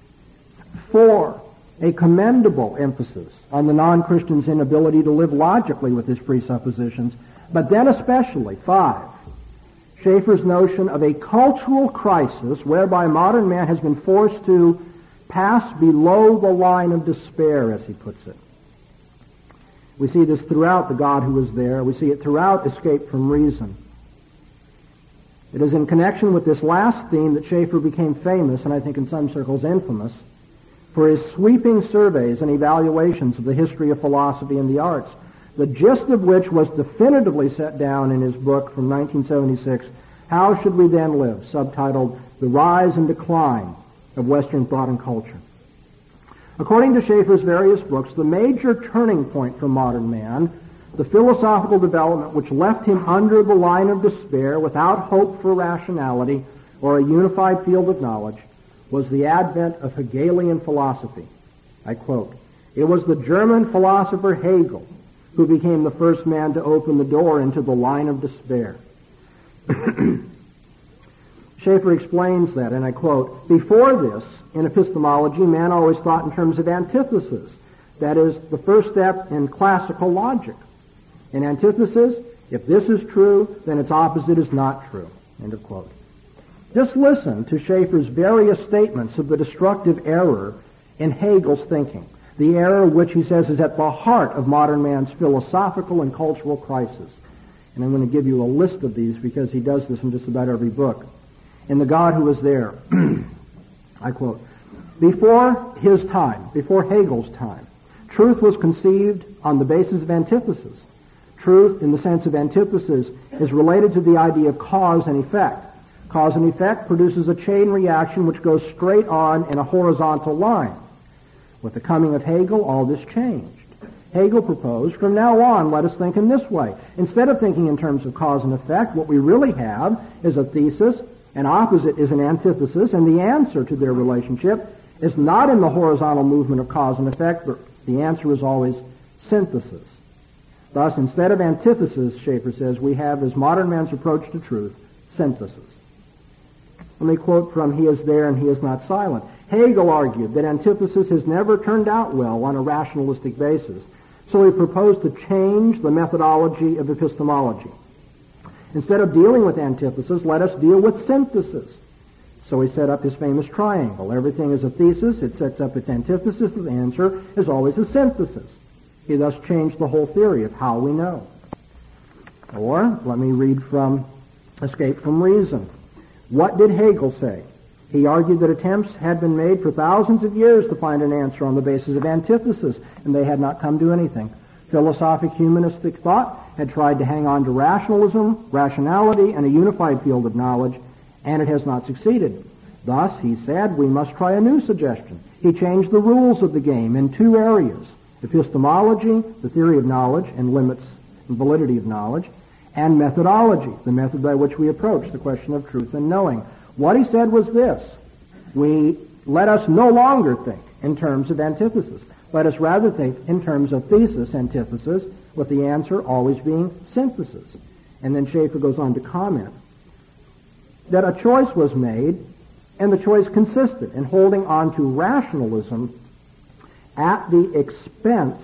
4, a commendable emphasis on the non-Christian's inability to live logically with his presuppositions, but then especially, 5, Schaeffer's notion of a cultural crisis whereby modern man has been forced to pass below the line of despair, as he puts it. We see this throughout The God Who Was There. We see it throughout Escape from Reason. It is in connection with this last theme that Schaeffer became famous, and I think in some circles infamous, for his sweeping surveys and evaluations of the history of philosophy and the arts, the gist of which was definitively set down in his book from 1976, How Should We Then Live?, subtitled The Rise and Decline of Western Thought and Culture. According to Schaeffer's various books, the major turning point for modern man, the philosophical development which left him under the line of despair without hope for rationality or a unified field of knowledge, was the advent of Hegelian philosophy. I quote, "It was the German philosopher Hegel who became the first man to open the door into the line of despair." Schaeffer explains that, and I quote, "Before this, in epistemology, man always thought in terms of antithesis. That is, the first step in classical logic. In antithesis, if this is true, then its opposite is not true." End of quote. Just listen to Schaeffer's various statements of the destructive error in Hegel's thinking, the error which he says is at the heart of modern man's philosophical and cultural crisis. And I'm going to give you a list of these because he does this in just about every book. In The God Who Was There, I quote, before his time, before Hegel's time, truth was conceived on the basis of antithesis. Truth, in the sense of antithesis, is related to the idea of cause and effect. Cause and effect produces a chain reaction which goes straight on in a horizontal line. With the coming of Hegel, all this changed. Hegel proposed, from now on, let us think in this way. Instead of thinking in terms of cause and effect, what we really have is a thesis, an opposite is an antithesis, and the answer to their relationship is not in the horizontal movement of cause and effect, but the answer is always synthesis. Thus, instead of antithesis, Schaeffer says, we have, as modern man's approach to truth, synthesis. Let me quote from He Is There and He Is Not Silent. Hegel argued that antithesis has never turned out well on a rationalistic basis, so he proposed to change the methodology of epistemology. Instead of dealing with antithesis, let us deal with synthesis. So he set up his famous triangle. Everything is a thesis, it sets up its antithesis, the answer is always a synthesis. He thus changed the whole theory of how we know. Or, let me read from Escape from Reason. What did Hegel say? He argued that attempts had been made for thousands of years to find an answer on the basis of antithesis, and they had not come to anything. Philosophic humanistic thought had tried to hang on to rationalism, rationality, and a unified field of knowledge, and it has not succeeded. Thus, he said, we must try a new suggestion. He changed the rules of the game in two areas: epistemology, the theory of knowledge and limits and validity of knowledge, and methodology, the method by which we approach the question of truth and knowing. What he said was this: let us no longer think in terms of antithesis. Let us rather think in terms of thesis, antithesis, with the answer always being synthesis. And then Schaeffer goes on to comment that a choice was made, and the choice consisted in holding on to rationalism at the expense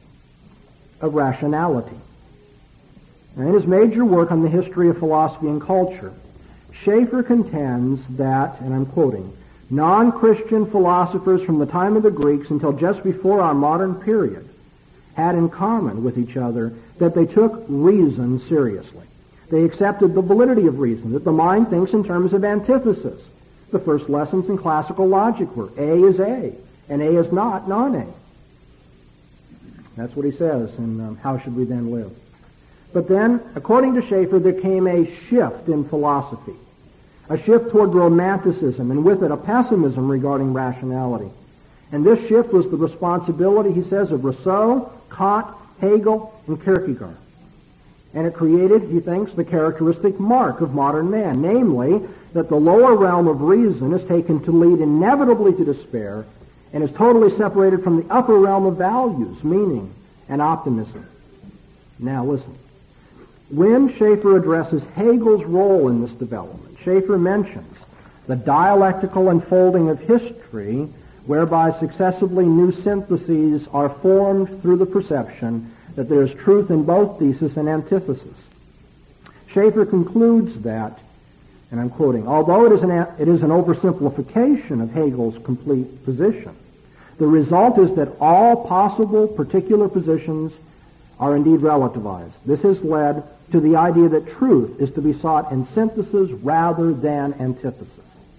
of rationality. Now, in his major work on the history of philosophy and culture, Schaeffer contends that, and I'm quoting, non-Christian philosophers from the time of the Greeks until just before our modern period had in common with each other that they took reason seriously. They accepted the validity of reason, that the mind thinks in terms of antithesis. The first lessons in classical logic were A is A, and A is not non-A. That's what he says in How Should We Then Live? But then, according to Schaeffer, there came a shift in philosophy, a shift toward romanticism, and with it a pessimism regarding rationality. And this shift was the responsibility, he says, of Rousseau, Kant, Hegel, and Kierkegaard. And it created, he thinks, the characteristic mark of modern man, namely, that the lower realm of reason is taken to lead inevitably to despair and is totally separated from the upper realm of values, meaning, and optimism. Now listen. When Schaeffer addresses Hegel's role in this development, Schaeffer mentions the dialectical unfolding of history whereby successively new syntheses are formed through the perception that there is truth in both thesis and antithesis. Schaeffer concludes that, and I'm quoting, although it is an oversimplification of Hegel's complete position, the result is that all possible particular positions are indeed relativized. This has led to the idea that truth is to be sought in synthesis rather than antithesis.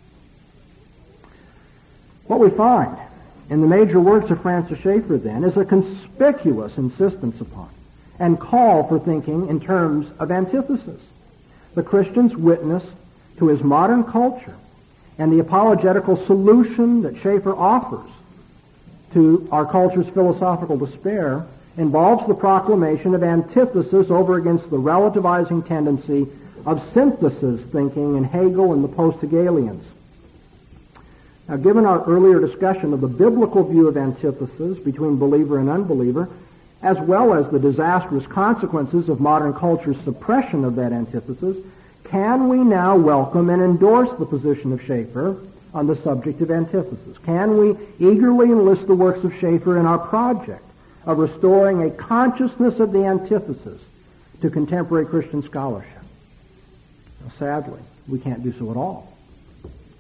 What we find in the major works of Francis Schaeffer, then, is a conspicuous insistence upon and call for thinking in terms of antithesis. The Christian's witness to his modern culture and the apologetical solution that Schaeffer offers to our culture's philosophical despair involves the proclamation of antithesis over against the relativizing tendency of synthesis thinking in Hegel and the post-Hegelians. Now, given our earlier discussion of the biblical view of antithesis between believer and unbeliever, as well as the disastrous consequences of modern culture's suppression of that antithesis, can we now welcome and endorse the position of Schaeffer on the subject of antithesis? Can we eagerly enlist the works of Schaeffer in our project of restoring a consciousness of the antithesis to contemporary Christian scholarship? Now, sadly, we can't do so at all.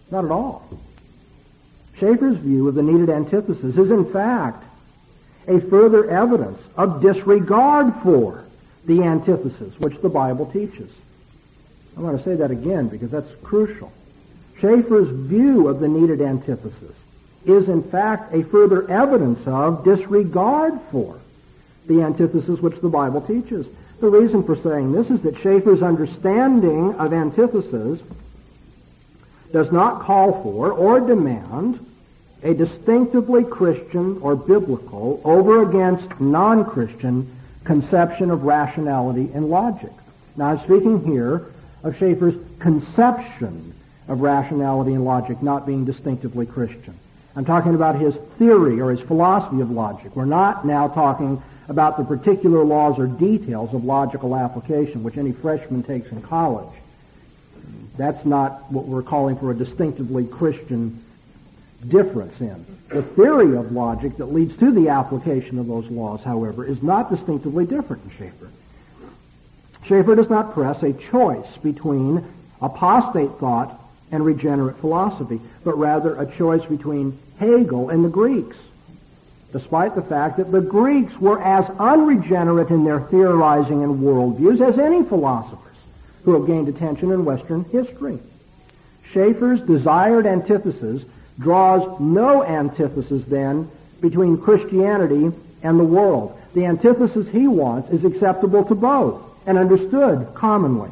Not at all. Schaeffer's view of the needed antithesis is in fact a further evidence of disregard for the antithesis which the Bible teaches. I want to say that again because that's crucial. Schaeffer's view of the needed antithesis is in fact a further evidence of disregard for the antithesis which the Bible teaches. The reason for saying this is that Schaeffer's understanding of antithesis does not call for or demand a distinctively Christian or biblical over against non-Christian conception of rationality and logic. Now I'm speaking here of Schaeffer's conception of rationality and logic not being distinctively Christian. I'm talking about his theory or his philosophy of logic. We're not now talking about the particular laws or details of logical application which any freshman takes in college. That's not what we're calling for a distinctively Christian difference in. The theory of logic that leads to the application of those laws, however, is not distinctively different in Schaeffer. Schaeffer does not press a choice between apostate thought and regenerate philosophy, but rather a choice between Hegel and the Greeks, despite the fact that the Greeks were as unregenerate in their theorizing and worldviews as any philosophers who have gained attention in Western history. Schaeffer's desired antithesis draws no antithesis, then, between Christianity and the world. The antithesis he wants is acceptable to both and understood commonly.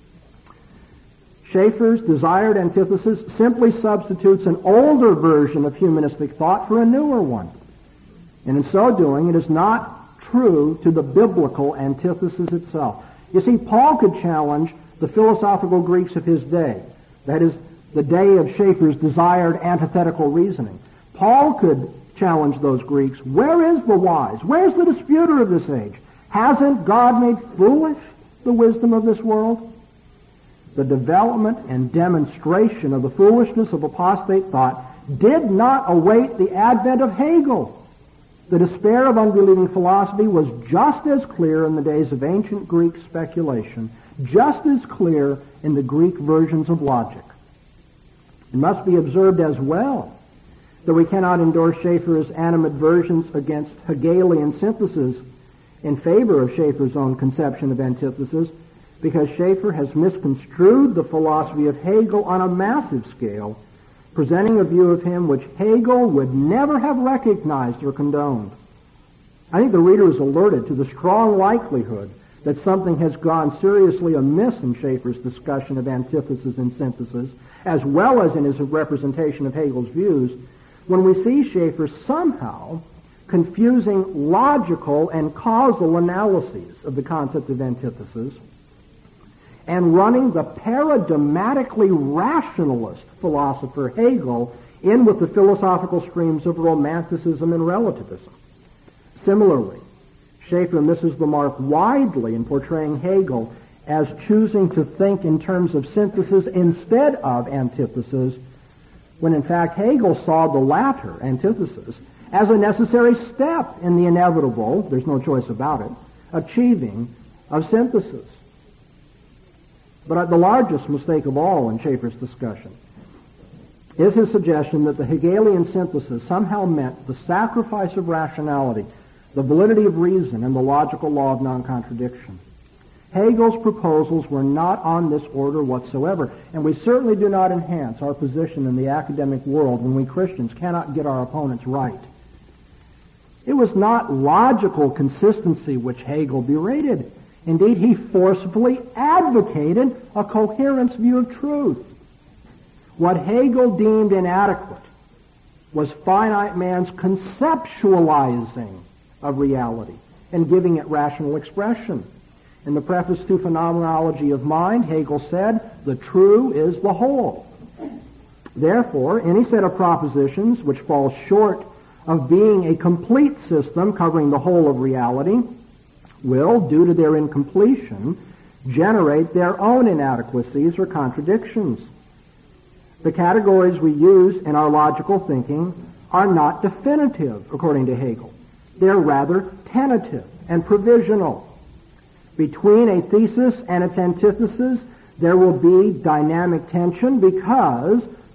Schaeffer's desired antithesis simply substitutes an older version of humanistic thought for a newer one. And in so doing, it is not true to the biblical antithesis itself. You see, Paul could challenge the philosophical Greeks of his day. That is, the day of Schaeffer's desired antithetical reasoning. Paul could challenge those Greeks. Where is the wise? Where's the disputer of this age? Hasn't God made foolish the wisdom of this world? The development and demonstration of the foolishness of apostate thought did not await the advent of Hegel. The despair of unbelieving philosophy was just as clear in the days of ancient Greek speculation, just as clear in the Greek versions of logic. It must be observed as well that we cannot endorse Schaeffer's animadversions against Hegelian synthesis in favor of Schaeffer's own conception of antithesis, because Schaeffer has misconstrued the philosophy of Hegel on a massive scale, presenting a view of him which Hegel would never have recognized or condoned. I think the reader is alerted to the strong likelihood that something has gone seriously amiss in Schaeffer's discussion of antithesis and synthesis, as well as in his representation of Hegel's views, when we see Schaeffer somehow confusing logical and causal analyses of the concept of antithesis and running the paradigmatically rationalist philosopher Hegel in with the philosophical streams of romanticism and relativism. Similarly, Schaeffer misses the mark widely in portraying Hegel as choosing to think in terms of synthesis instead of antithesis, when in fact Hegel saw the latter, antithesis, as a necessary step in the inevitable, there's no choice about it, achieving of synthesis. But the largest mistake of all in Schaeffer's discussion is his suggestion that the Hegelian synthesis somehow meant the sacrifice of rationality, the validity of reason, and the logical law of non-contradiction. Hegel's proposals were not on this order whatsoever, and we certainly do not enhance our position in the academic world when we Christians cannot get our opponents right. It was not logical consistency which Hegel berated. Indeed, he forcefully advocated a coherence view of truth. What Hegel deemed inadequate was finite man's conceptualizing of reality and giving it rational expression. In the preface to Phenomenology of Mind, Hegel said, "The true is the whole." Therefore, any set of propositions which falls short of being a complete system covering the whole of reality will, due to their incompletion, generate their own inadequacies or contradictions. The categories we use in our logical thinking are not definitive, according to Hegel. They're rather tentative and provisional. Between a thesis and its antithesis, there will be dynamic tension because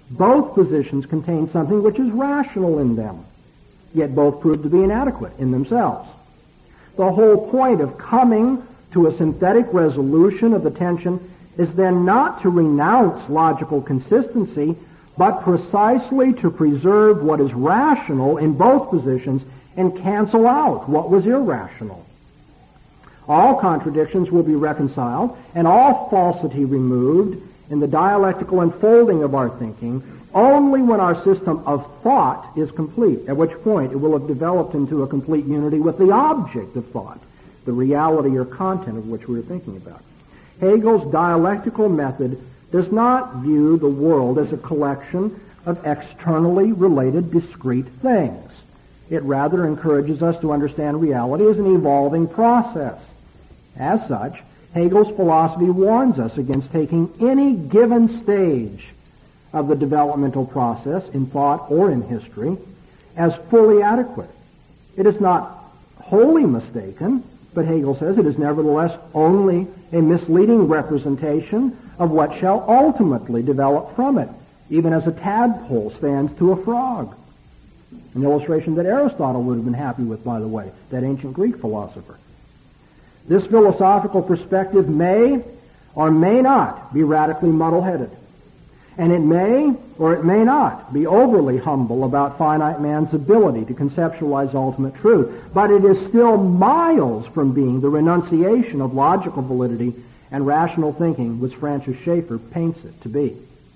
Both positions contain something which is rational in them, yet both prove to be inadequate in themselves. The whole point of coming to a synthetic resolution of the tension is then not to renounce logical consistency, but precisely to preserve what is rational in both positions and cancel out what was irrational. All contradictions will be reconciled and all falsity removed in the dialectical unfolding of our thinking only when our system of thought is complete, at which point it will have developed into a complete unity with the object of thought, the reality or content of which we are thinking about. Hegel's dialectical method does not view the world as a collection of externally related discrete things. It rather encourages us to understand reality as an evolving process. As such, Hegel's philosophy warns us against taking any given stage of the developmental process in thought or in history as fully adequate. It is not wholly mistaken, but Hegel says it is nevertheless only a misleading representation of what shall ultimately develop from it, even as a tadpole stands to a frog. An illustration that Aristotle would have been happy with, by the way, that ancient Greek philosopher. This philosophical perspective may or may not be radically muddle-headed. And it may or it may not be overly humble about finite man's ability to conceptualize ultimate truth, but it is still miles from being the renunciation of logical validity and rational thinking which Francis Schaeffer paints it to be.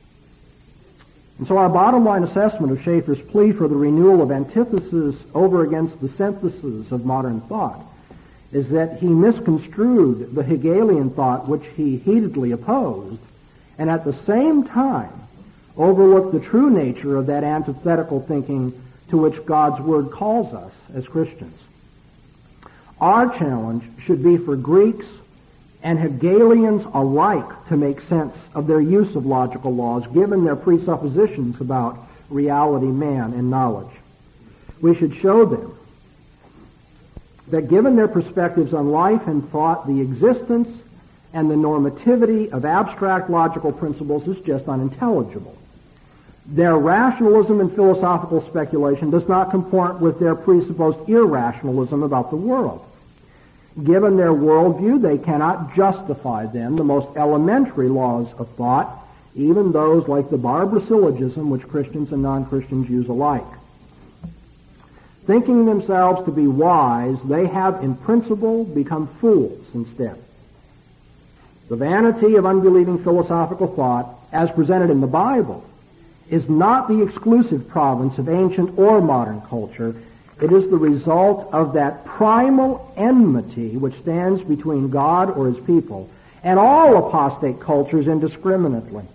And so our bottom line assessment of Schaeffer's plea for the renewal of antithesis over against the synthesis of modern thought is that he misconstrued the Hegelian thought which he heatedly opposed, and at the same time overlooked the true nature of that antithetical thinking to which God's Word calls us as Christians. Our challenge should be for Greeks and Hegelians alike to make sense of their use of logical laws given their presuppositions about reality, man, and knowledge. We should show them that given their perspectives on life and thought, the existence and the normativity of abstract logical principles is just unintelligible. Their rationalism and philosophical speculation does not comport with their presupposed irrationalism about the world. Given their worldview, they cannot justify then the most elementary laws of thought, even those like the Barbara syllogism which Christians and non-Christians use alike. Thinking themselves to be wise, they have in principle become fools instead. The vanity of unbelieving philosophical thought, as presented in the Bible, is not the exclusive province of ancient or modern culture. It is the result of that primal enmity which stands between God or his people and all apostate cultures indiscriminately.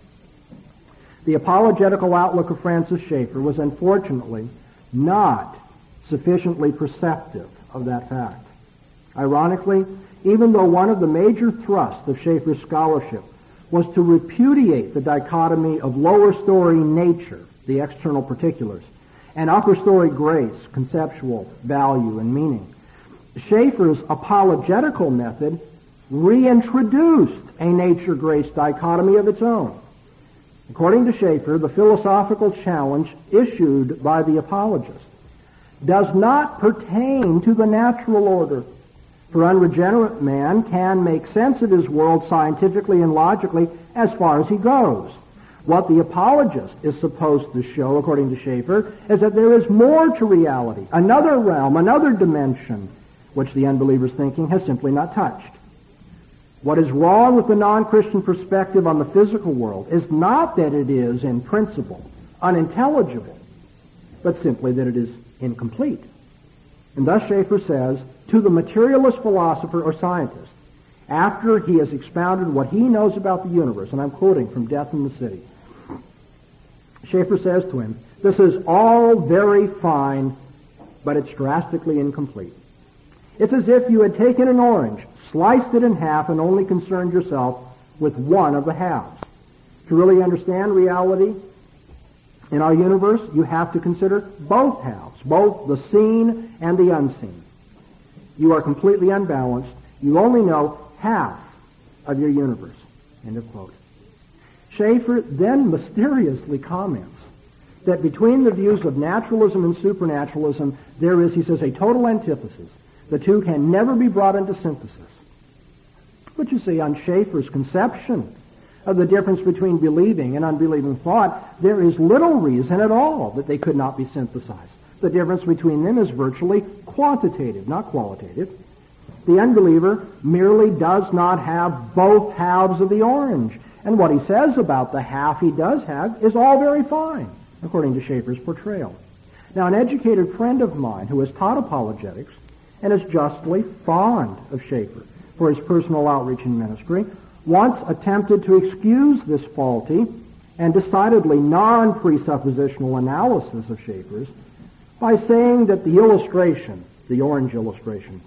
The apologetical outlook of Francis Schaeffer was unfortunately not sufficiently perceptive of that fact. Ironically, even though one of the major thrusts of Schaeffer's scholarship was to repudiate the dichotomy of lower story nature, the external particulars, and upper story grace, conceptual value and meaning, Schaeffer's apologetical method reintroduced a nature-grace dichotomy of its own. According to Schaeffer, the philosophical challenge issued by the apologist does not pertain to the natural order, for unregenerate man can make sense of his world scientifically and logically as far as he goes. What the apologist is supposed to show, according to Schaeffer, is that there is more to reality, another realm, another dimension, which the unbeliever's thinking has simply not touched. What is wrong with the non-Christian perspective on the physical world is not that it is, in principle, unintelligible, but simply that it is incomplete. And thus Schaeffer says, to the materialist philosopher or scientist, after he has expounded what he knows about the universe, and I'm quoting from Death in the City, Schaeffer says to him, this is all very fine, but it's drastically incomplete. It's as if you had taken an orange, sliced it in half, and only concerned yourself with one of the halves. To really understand reality in our universe, you have to consider both halves, both the seen and the unseen. You are completely unbalanced. You only know half of your universe. End of quote. Schaeffer then mysteriously comments that between the views of naturalism and supernaturalism, there is, he says, a total antithesis. The two can never be brought into synthesis. But you see, on Schaeffer's conception of the difference between believing and unbelieving thought, there is little reason at all that they could not be synthesized. The difference between them is virtually quantitative, not qualitative. The unbeliever merely does not have both halves of the orange. And what he says about the half he does have is all very fine, according to Schaeffer's portrayal. Now, an educated friend of mine who has taught apologetics and is justly fond of Schaeffer for his personal outreach and ministry, once attempted to excuse this faulty and decidedly non-presuppositional analysis of Schaeffer's by saying that the illustration, the orange illustration,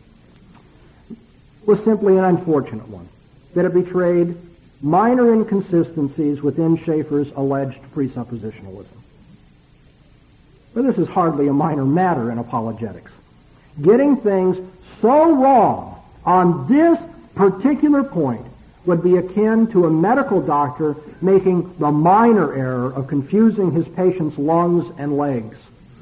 was simply an unfortunate one, that it betrayed minor inconsistencies within Schaeffer's alleged presuppositionalism. But this is hardly a minor matter in apologetics. Getting things so wrong on this particular point would be akin to a medical doctor making the minor error of confusing his patient's lungs and legs.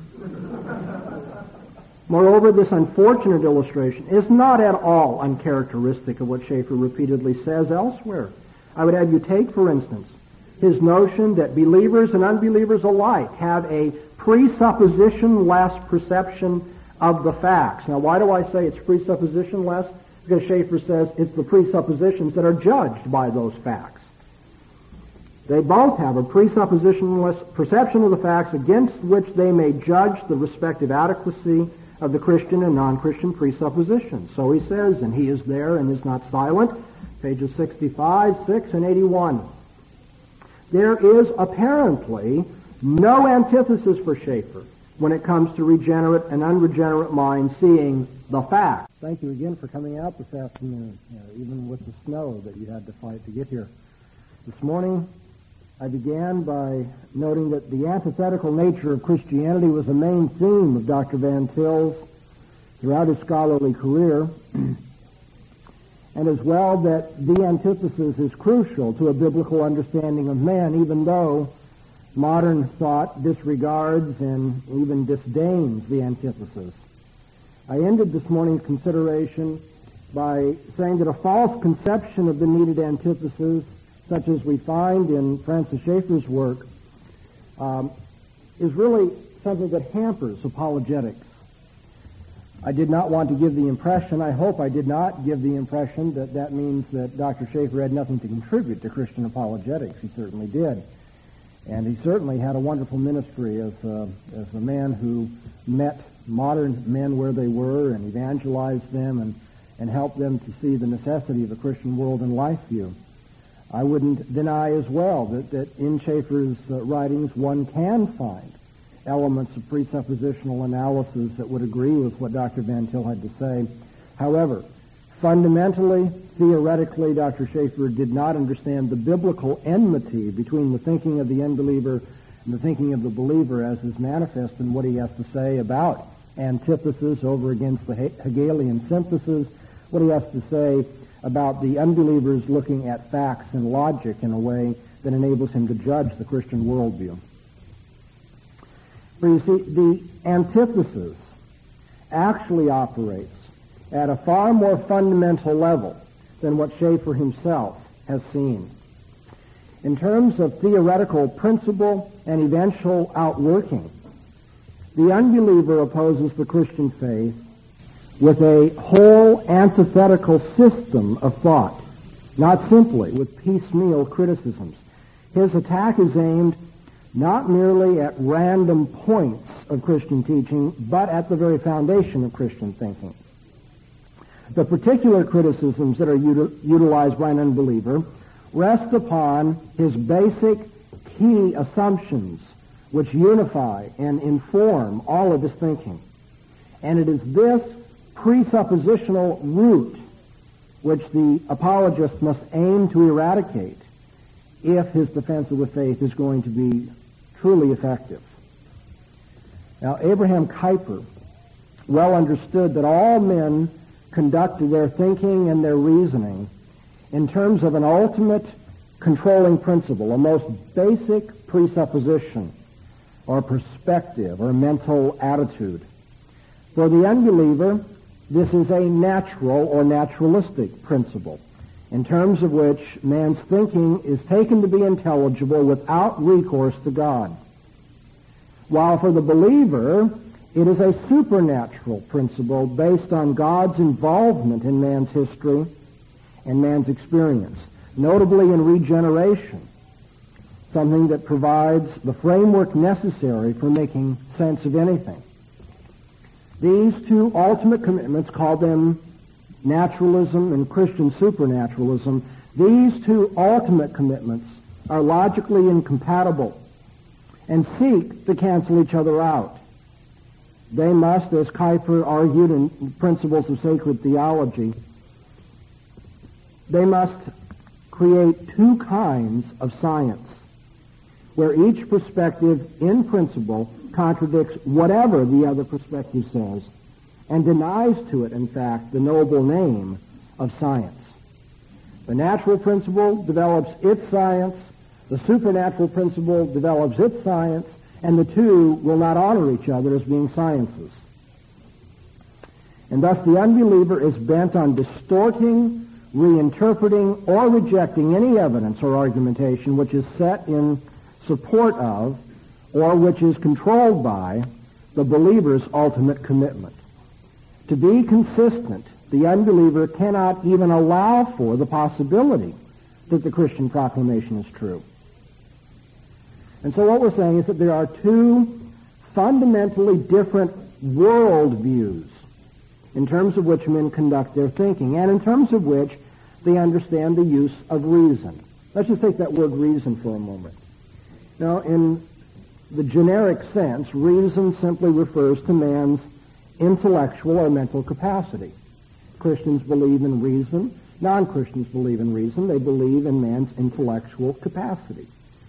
Moreover, this unfortunate illustration is not at all uncharacteristic of what Schaeffer repeatedly says elsewhere. I would have you take, for instance, his notion that believers and unbelievers alike have a presupposition-less perception of the facts. Now, why do I say it's presupposition-less? Because Schaeffer says it's the presuppositions that are judged by those facts. They both have a presuppositionless perception of the facts against which they may judge the respective adequacy of the Christian and non-Christian presuppositions. So he says, and he is there and is not silent, pages 65, 6, and 81. There is apparently no antithesis for Schaeffer when it comes to regenerate and unregenerate minds seeing the facts. Thank you again for coming out this afternoon, even with the snow that you had to fight to get here. This morning, I began by noting that the antithetical nature of Christianity was a main theme of Dr. Van Til's throughout his scholarly career, and as well that the antithesis is crucial to a biblical understanding of man, even though modern thought disregards and even disdains the antithesis. I ended this morning's consideration by saying that a false conception of the needed antithesis, such as we find in Francis Schaeffer's work, is really something that hampers apologetics. I did not want to give the impression, I hope I did not give the impression, that that means that Dr. Schaeffer had nothing to contribute to Christian apologetics. He certainly did. And he certainly had a wonderful ministry as a man who met modern men where they were and evangelized them and helped them to see the necessity of a Christian world and life view. I wouldn't deny as well that in Schaeffer's writings one can find elements of presuppositional analysis that would agree with what Dr. Van Til had to say. However, fundamentally, theoretically, Dr. Schaeffer did not understand the biblical enmity between the thinking of the unbeliever and the thinking of the believer as is manifest in what he has to say about antithesis over against the Hegelian synthesis, what he has to say about the unbelievers looking at facts and logic in a way that enables him to judge the Christian worldview. For you see, the antithesis actually operates at a far more fundamental level than what Schaeffer himself has seen. In terms of theoretical principle and eventual outworking, the unbeliever opposes the Christian faith with a whole antithetical system of thought, not simply with piecemeal criticisms. His attack is aimed not merely at random points of Christian teaching, but at the very foundation of Christian thinking. The particular criticisms that are utilized by an unbeliever rest upon his basic key assumptions which unify and inform all of his thinking. And it is this presuppositional root which the apologist must aim to eradicate if his defense of the faith is going to be truly effective. Now, Abraham Kuyper well understood that all men conduct their thinking and their reasoning in terms of an ultimate controlling principle, a most basic presupposition or perspective or mental attitude. For the unbeliever, this is a natural or naturalistic principle, in terms of which man's thinking is taken to be intelligible without recourse to God. While for the believer, it is a supernatural principle based on God's involvement in man's history and man's experience, notably in regeneration, something that provides the framework necessary for making sense of anything. These two ultimate commitments, call them naturalism and Christian supernaturalism, these two ultimate commitments are logically incompatible and seek to cancel each other out. They must, as Kuyper argued in Principles of Sacred Theology, they must create two kinds of science, where each perspective in principle contradicts whatever the other perspective says and denies to it, in fact, the noble name of science. The natural principle develops its science, the supernatural principle develops its science, and the two will not honor each other as being sciences. And thus the unbeliever is bent on distorting, reinterpreting, or rejecting any evidence or argumentation which is set in support of or which is controlled by the believer's ultimate commitment. To be consistent, the unbeliever cannot even allow for the possibility that the Christian proclamation is true. And so what we're saying is that there are two fundamentally different worldviews in terms of which men conduct their thinking and in terms of which they understand the use of reason. Let's just take that word reason for a moment. Now, in the generic sense, reason simply refers to man's intellectual or mental capacity. Christians believe in reason. Non-Christians believe in reason. They believe in man's intellectual capacity.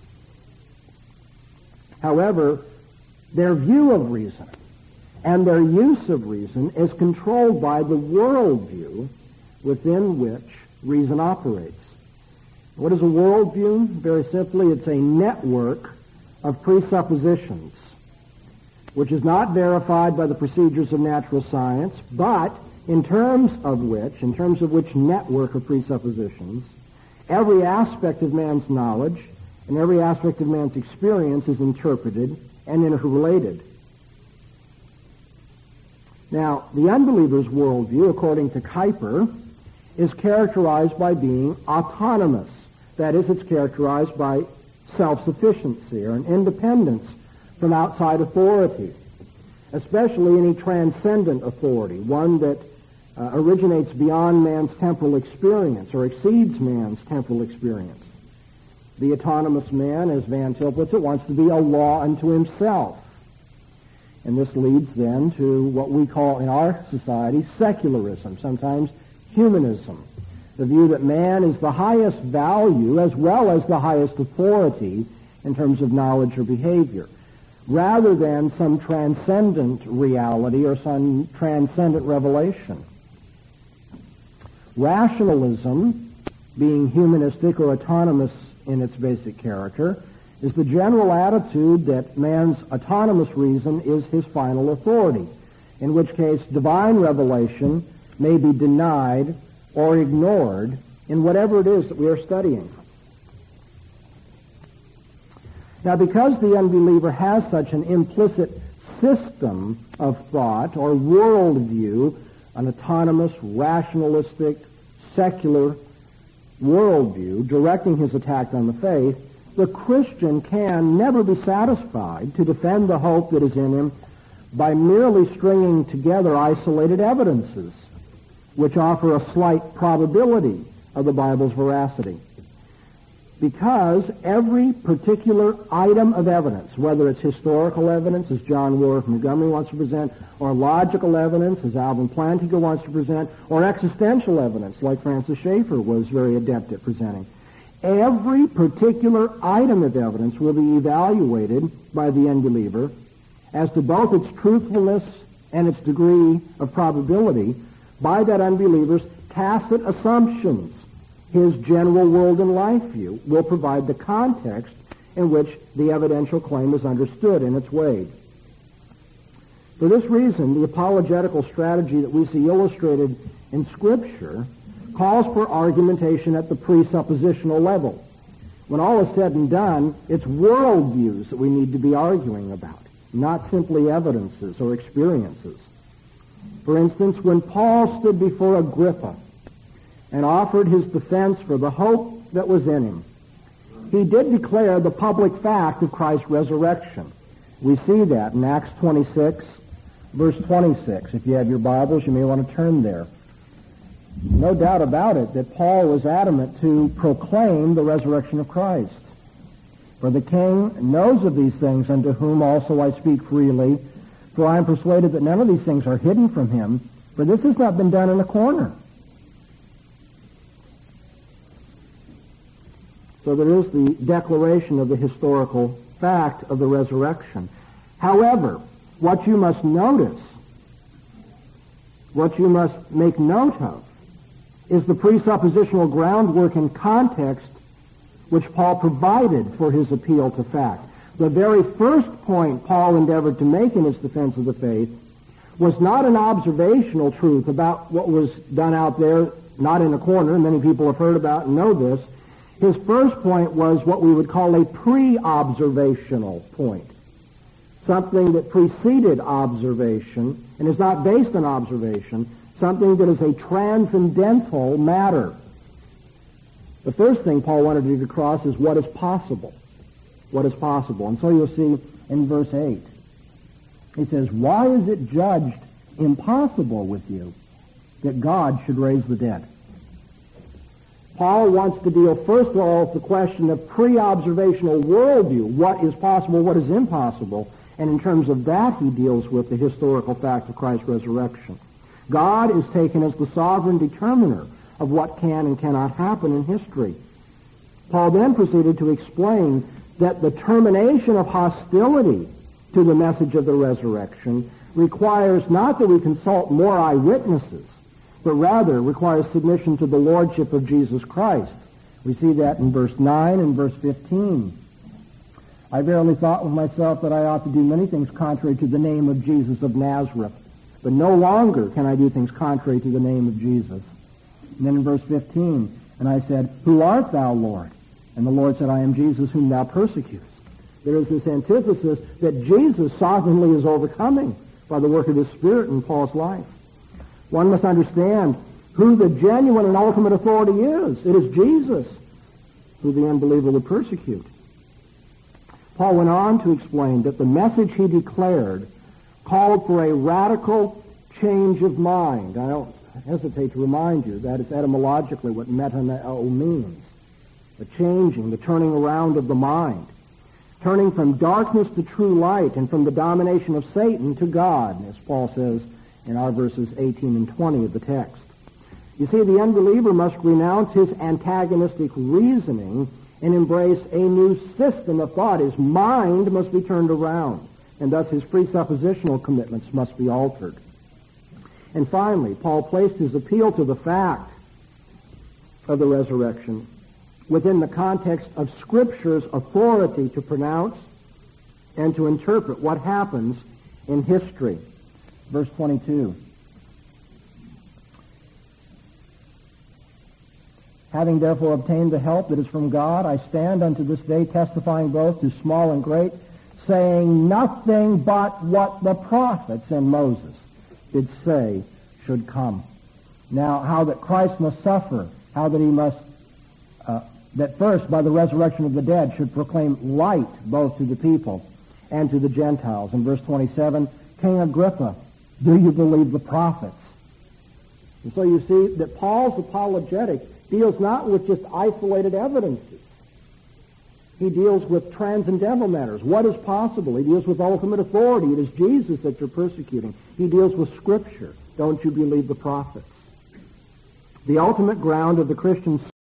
However, their view of reason and their use of reason is controlled by the worldview within which reason operates. What is a worldview? Very simply, it's a network of presuppositions which is not verified by the procedures of natural science, but in terms of which network of presuppositions, every aspect of man's knowledge and every aspect of man's experience is interpreted and interrelated. Now, the unbeliever's worldview, according to Kuyper, is characterized by being autonomous. That is, it's characterized by self-sufficiency or an independence from outside authority, especially any transcendent authority, one that originates beyond man's temporal experience or exceeds man's temporal experience. The autonomous man, as Van Til puts it, wants to be a law unto himself. And this leads then to what we call in our society secularism, sometimes humanism, the view that man is the highest value as well as the highest authority in terms of knowledge or behavior, rather than some transcendent reality or some transcendent revelation. Rationalism, being humanistic or autonomous in its basic character, is the general attitude that man's autonomous reason is his final authority, in which case divine revelation may be denied or ignored in whatever it is that we are studying. Now, because the unbeliever has such an implicit system of thought or worldview, an autonomous, rationalistic, secular worldview directing his attack on the faith, the Christian can never be satisfied to defend the hope that is in him by merely stringing together isolated evidences which offer a slight probability of the Bible's veracity. Because every particular item of evidence, whether it's historical evidence, as John Warwick Montgomery wants to present, or logical evidence, as Alvin Plantinga wants to present, or existential evidence, like Francis Schaeffer was very adept at presenting, every particular item of evidence will be evaluated by the unbeliever as to both its truthfulness and its degree of probability by that unbeliever's tacit assumptions His general world and life view will provide the context in which the evidential claim is understood and it's weighed. For this reason, the apologetical strategy that we see illustrated in Scripture calls for argumentation at the presuppositional level. When all is said and done, it's worldviews that we need to be arguing about, not simply evidences or experiences. For instance, when Paul stood before Agrippa and offered his defense for the hope that was in him, he did declare the public fact of Christ's resurrection. We see that in Acts 26, verse 26. If you have your Bibles, you may want to turn there. No doubt about it that Paul was adamant to proclaim the resurrection of Christ. For the king knows of these things, unto whom also I speak freely, for I am persuaded that none of these things are hidden from him, for this has not been done in a corner. So there is the declaration of the historical fact of the resurrection. However, what you must notice, what you must make note of, is the presuppositional groundwork and context which Paul provided for his appeal to fact. The very first point Paul endeavored to make in his defense of the faith was not an observational truth about what was done out there, not in a corner. Many people have heard about and know this. His first point was what we would call a pre-observational point, something that preceded observation and is not based on observation, something that is a transcendental matter. The first thing Paul wanted to get across is what is possible. What is possible. And so you'll see in verse 8, he says, why is it judged impossible with you that God should raise the dead? Paul wants to deal, first of all, with the question of pre-observational worldview. What is possible, what is impossible? And in terms of that, he deals with the historical fact of Christ's resurrection. God is taken as the sovereign determiner of what can and cannot happen in history. Paul then proceeded to explain that the termination of hostility to the message of the resurrection requires not that we consult more eyewitnesses, but rather requires submission to the lordship of Jesus Christ. We see that in verse 9 and verse 15. I verily thought with myself that I ought to do many things contrary to the name of Jesus of Nazareth, but no longer can I do things contrary to the name of Jesus. And then in verse 15, and I said, who art thou, Lord? And the Lord said, I am Jesus whom thou persecutest. There is this antithesis that Jesus sovereignly is overcoming by the work of his Spirit in Paul's life. One must understand who the genuine and ultimate authority is. It is Jesus who the unbeliever would persecute. Paul went on to explain that the message he declared called for a radical change of mind. I don't hesitate to remind you that it's etymologically what metaneo means. The changing, the turning around of the mind. Turning from darkness to true light and from the domination of Satan to God, as Paul says in our verses 18 and 20 of the text. You see, the unbeliever must renounce his antagonistic reasoning and embrace a new system of thought. His mind must be turned around, and thus his presuppositional commitments must be altered. And finally, Paul placed his appeal to the fact of the resurrection within the context of Scripture's authority to pronounce and to interpret what happens in history. Verse 22. Having therefore obtained the help that is from God, I stand unto this day testifying both to small and great, saying nothing but what the prophets and Moses did say should come. Now, how that Christ must suffer, how that he must, that first, by the resurrection of the dead, should proclaim light both to the people and to the Gentiles. In verse 27, King Agrippa, do you believe the prophets? And so you see that Paul's apologetic deals not with just isolated evidences. He deals with transcendental matters. What is possible? He deals with ultimate authority. It is Jesus that you're persecuting. He deals with Scripture. Don't you believe the prophets? The ultimate ground of the Christian